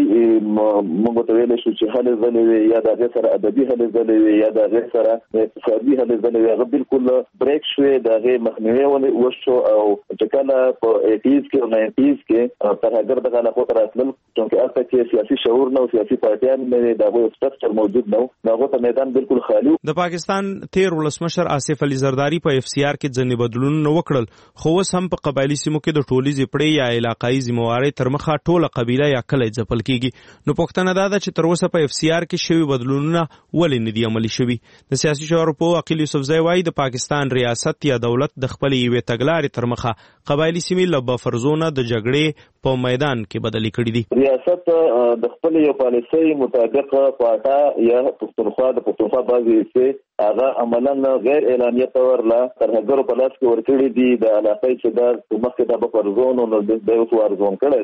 موږ ته ویل شو چې حل زلوي یا د غیر سره ادبي حل زلوي یا د غیر سره اقتصادي حل زلوي هغه بالکل بریک شوی د غیر مخنیوي وشو او چې کله په ایټیز کې او ناینټیز کې تر هغه دغه علاقو تر اصل چې الته کې سیاسي شعور نه او سیاسي پارټیان نه دغه سټرکچر موجود نه نو هغه میدان بالکل خالی. د پاکستان تیر ولسمشر آصف علي زرداری په اف سی آر کې ځنې بدلونونه وکړل خو اوس هم په قبایلی سیمو کې د ټولي ځپړې یا علاقايي ذمہواري تر مخه ټوله قبیله یا کله ځپل کیږي. نو پښتنه دا ده چې تر اوسه په اف سی آر کې شوی بدلونونه ولې نه دي عملي شوي. د سیاسي چارو په عقیل یوسفزئی وايي د پاکستان ریاست یا دولت د خپل یوې تګلارې تر مخه قبایلی سیمې له بفر زونه د جګړې په میدان کې بدلی کړې دي. ریاست د خپل یو پالیسي مطابق پاټا یا پښتونخوا د پښتونخوا بعضي چې هغه عملاً غیر اعلانیه تور لا تر هغه په لاس کې ورکړي دي د علاقې چې د مخکې د بفر زون او د یو څوار زون کړي دي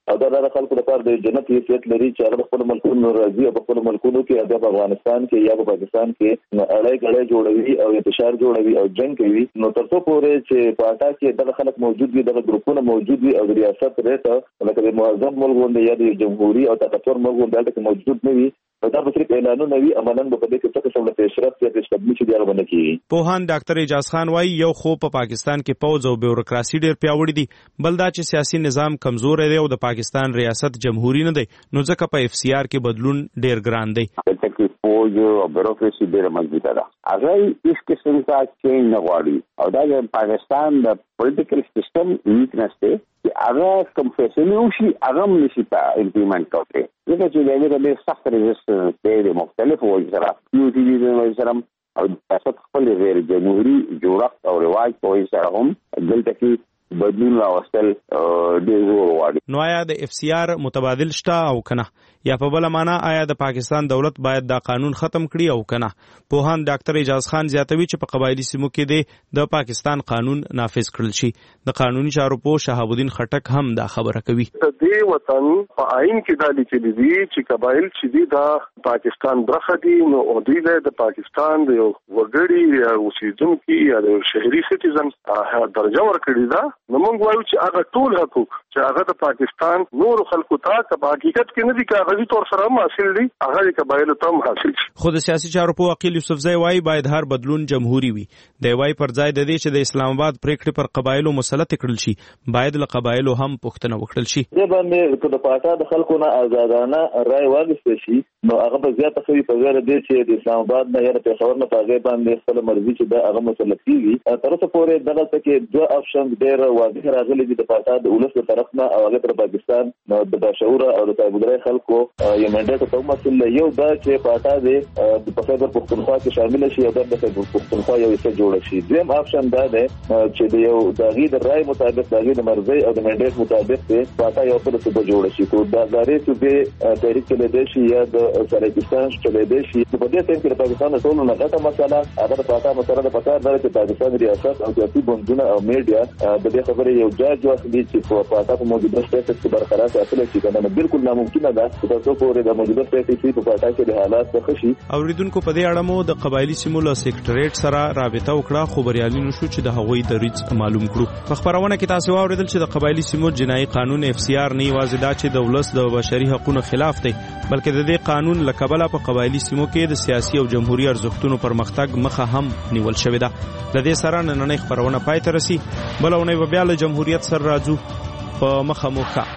او دا د خلکو لپاره د جنت حیثیت لري چې هغه خپل ملکونو راځي او خپل ملکونو کې د افغانستان کې یا په پاکستان کې اړای غړای جوړوي او انتشار جوړوي او جنگ کوي. نو تر څو پورې چې په اټا کې د خلک موجود وي، د ګروپونو موجود وي او د ریاست ریټه لکه د معظم ملک غونډه یا د جمهوریت او طاقتور ملک غونډه کې موجود نه وي، دا به صرف اعلانونه وي، عملاً به په دې کې څه قسم د پیشرفت یا پیشقدمي چې دی باندې کیږي. پوهان ډاکټر اعجاز خان وایي یو خو په پاکستان کې پوز او بیوروکراسي ډېر پیاوړي دي، بل دا چې سیاسي نظام کمزور دی او د پاکستان ریاست جمهوریت نه دی، نو ځکه په اف سی آر کې بدلون ډېر ګران دی. چې پوز او بیوروکراسي ډېر مضبوطه ده، هغه هیڅ قسم کا چینج نه غواړي او دا د پاکستان د پولیټیکل سیستم ویکنس دی چې هغه کوم فیصله وشي هغه هم نشي په امپلیمنٹ کوي. ځکه چې دا د سخت ریزسټنس دی د مختلفو وجو یو دي د وجو او د خپل غیر جمهوریت جوړښت او رواج په وجو سره هم دلته کې بدلون راوستل ډېر وړاندې. نو آیا د اف سی آر متبادل شته او کنه، یا په بل معنا آیا د پاکستان دولت باید دا قانون ختم کړي او کنه؟ پوهان ډاکټر اعجاز خان زیاتوي چې په قبایلی سیمو کې د پاکستان قانون نافذ کړل شي. د قانوني چارو پوه شهاب الدین خټک هم دا خبره کوي. د دې وطن په آئین کې دا لیکل دي چې قبایل چې دي دا پاکستان برخه دي، نو او دوی د پاکستان د وګړي یا اوسیدونکو یا د شهري سټیزن درجه ورکړي ده. نو موږ وایو چې هغه ټول حقوق چې هغه د پاکستان نور خلکو ته په حقیقت کې نه دي، کاغذي تور سره هم حاصل دي، هغه د قبایلو ته هم حاصل شي. خو د سیاسي چارو په عقیل یوسفزئی وایي باید هر بدلون جمهوری وي. دی وایي پر ځای د دې چې د اسلام آباد پریکړې پر قبایلو مسلط کړل شي، باید له قبایلو هم پوښتنه وکړل شي. دې باندې که د پاټا د خلکو نه آزادانه رائے واغستل شي، نو هغه به زیاته خوي په غیر دې چې د اسلام آباد نه یا د پېښور نه پاغې باندې خپل مرزي چې دا هغه مسلط کیږي. تر اوسه پورې دغه کې دوه آپشن ډېر واضح راغلي دي د پاټا د ولس له طرف نه او هغه تر پاکستان د بشعور او د تابعداري خلکو یو منډه ته مسل یو دا چې پاټا د په خیبر پختونخوا کې شامل شي او د خیبر پختونخوا یو څه جوړ شي. دویم آپشن دا ده چې د یو دغه د رائے مطابق دغه د مرزي او د منډه مطابق ته پاټا یو څه څه جوړ شي. کو دا داري چې د تحریک له دې شي یا د سرکستان چې د شي په دې ټیم کې د پاکستان ټول نه غټه مسله هغه د پاټا مسله د پاټا د پاکستان ریاست او سیاسي بندونه او میډیا د دې خبرې یو جاج واخلي چې په پاټا په موجوده سټیټس کې برقرار ساتل شي. کنه بالکل ناممکنه ده چې تاسو پورې د موجوده سټیټس په پاټا کې د حالات څخه شي. اوریدونکو په دې اړه مو د قبایلی سیمو له سیکریټریټ سره رابطه وکړه، خو بریالي نشو چې د هغوی دریځ معلوم کړو. په خبرونه کې تاسو واوریدل چې د قبایلی سیمو جنایي قانون اف سی آر نه یوازې دا چې د ولس د بشري حقوقو خلاف دی، بلکې د دې قانون له کبله په قبایلی سیمو کې د سیاسي او جمهوریت ارزښتونو پرمختګ مخه هم نیول شوې ده. د دې سره نننۍ خبرونه پای ته رسي. بل اونۍ به بیا له جمهوریت سره راځو په مخه مو ښه.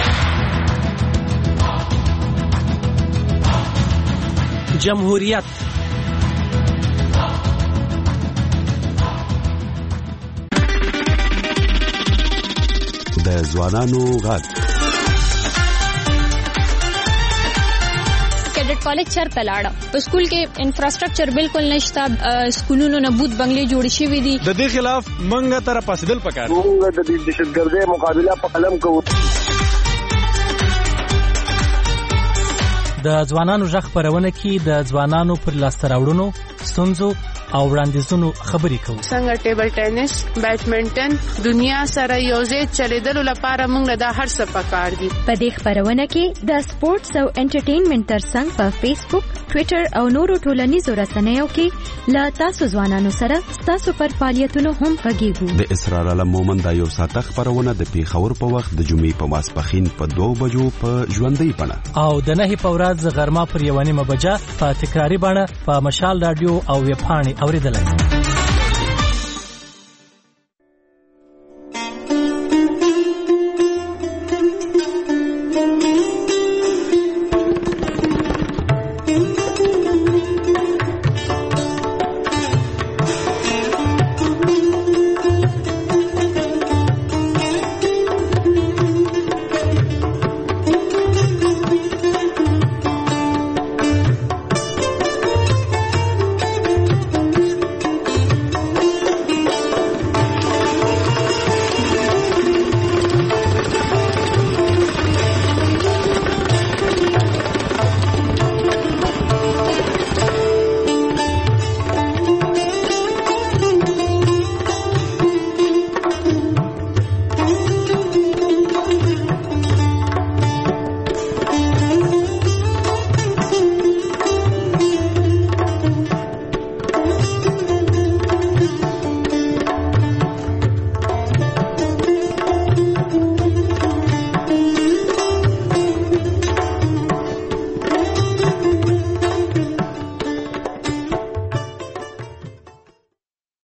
جمهوریت د ځوانانو غږ کیډټ کالج چرته لاړه. په سکول کې انفراستراکچر بالکل نشته، سکولونو نه بوت بنگلې جوړ شوې دي. د دې خلاف منګه تر پاسدل پکار. موږ د دهشتګردۍ مقابله په قلم کوو. د ځوانانو ژغ خپرونه کې د ځوانانو پر لاسته راوړنو، ستونزو او وړاندیزونو خبرې کوو. څنګه ټیبل ټینس، بیډمنټن دنیا سره یوځای چلیدلو لپاره موږ دا هر څه پکار دي. په دې خبرونه کې د سپورتس او انټرټینمنټ ترڅنګ په فیسبوک، ټوئیټر او نورو ټولنیزو رسنیو کې لا تاسو ځوانانو سره تاسو پر فعالیتونو هم غږیږو. د اسرار علم مومند دا یو ساعته خبرونه د پیښور په وخت د جمعې په ماسپښین په دوه بجو په ژوندۍ بڼه او د نهي په ورځ غرمه پر یوه نیمه بجه په تکراري بڼه په مشال رادیو او ویب پاڼې اوریدلای.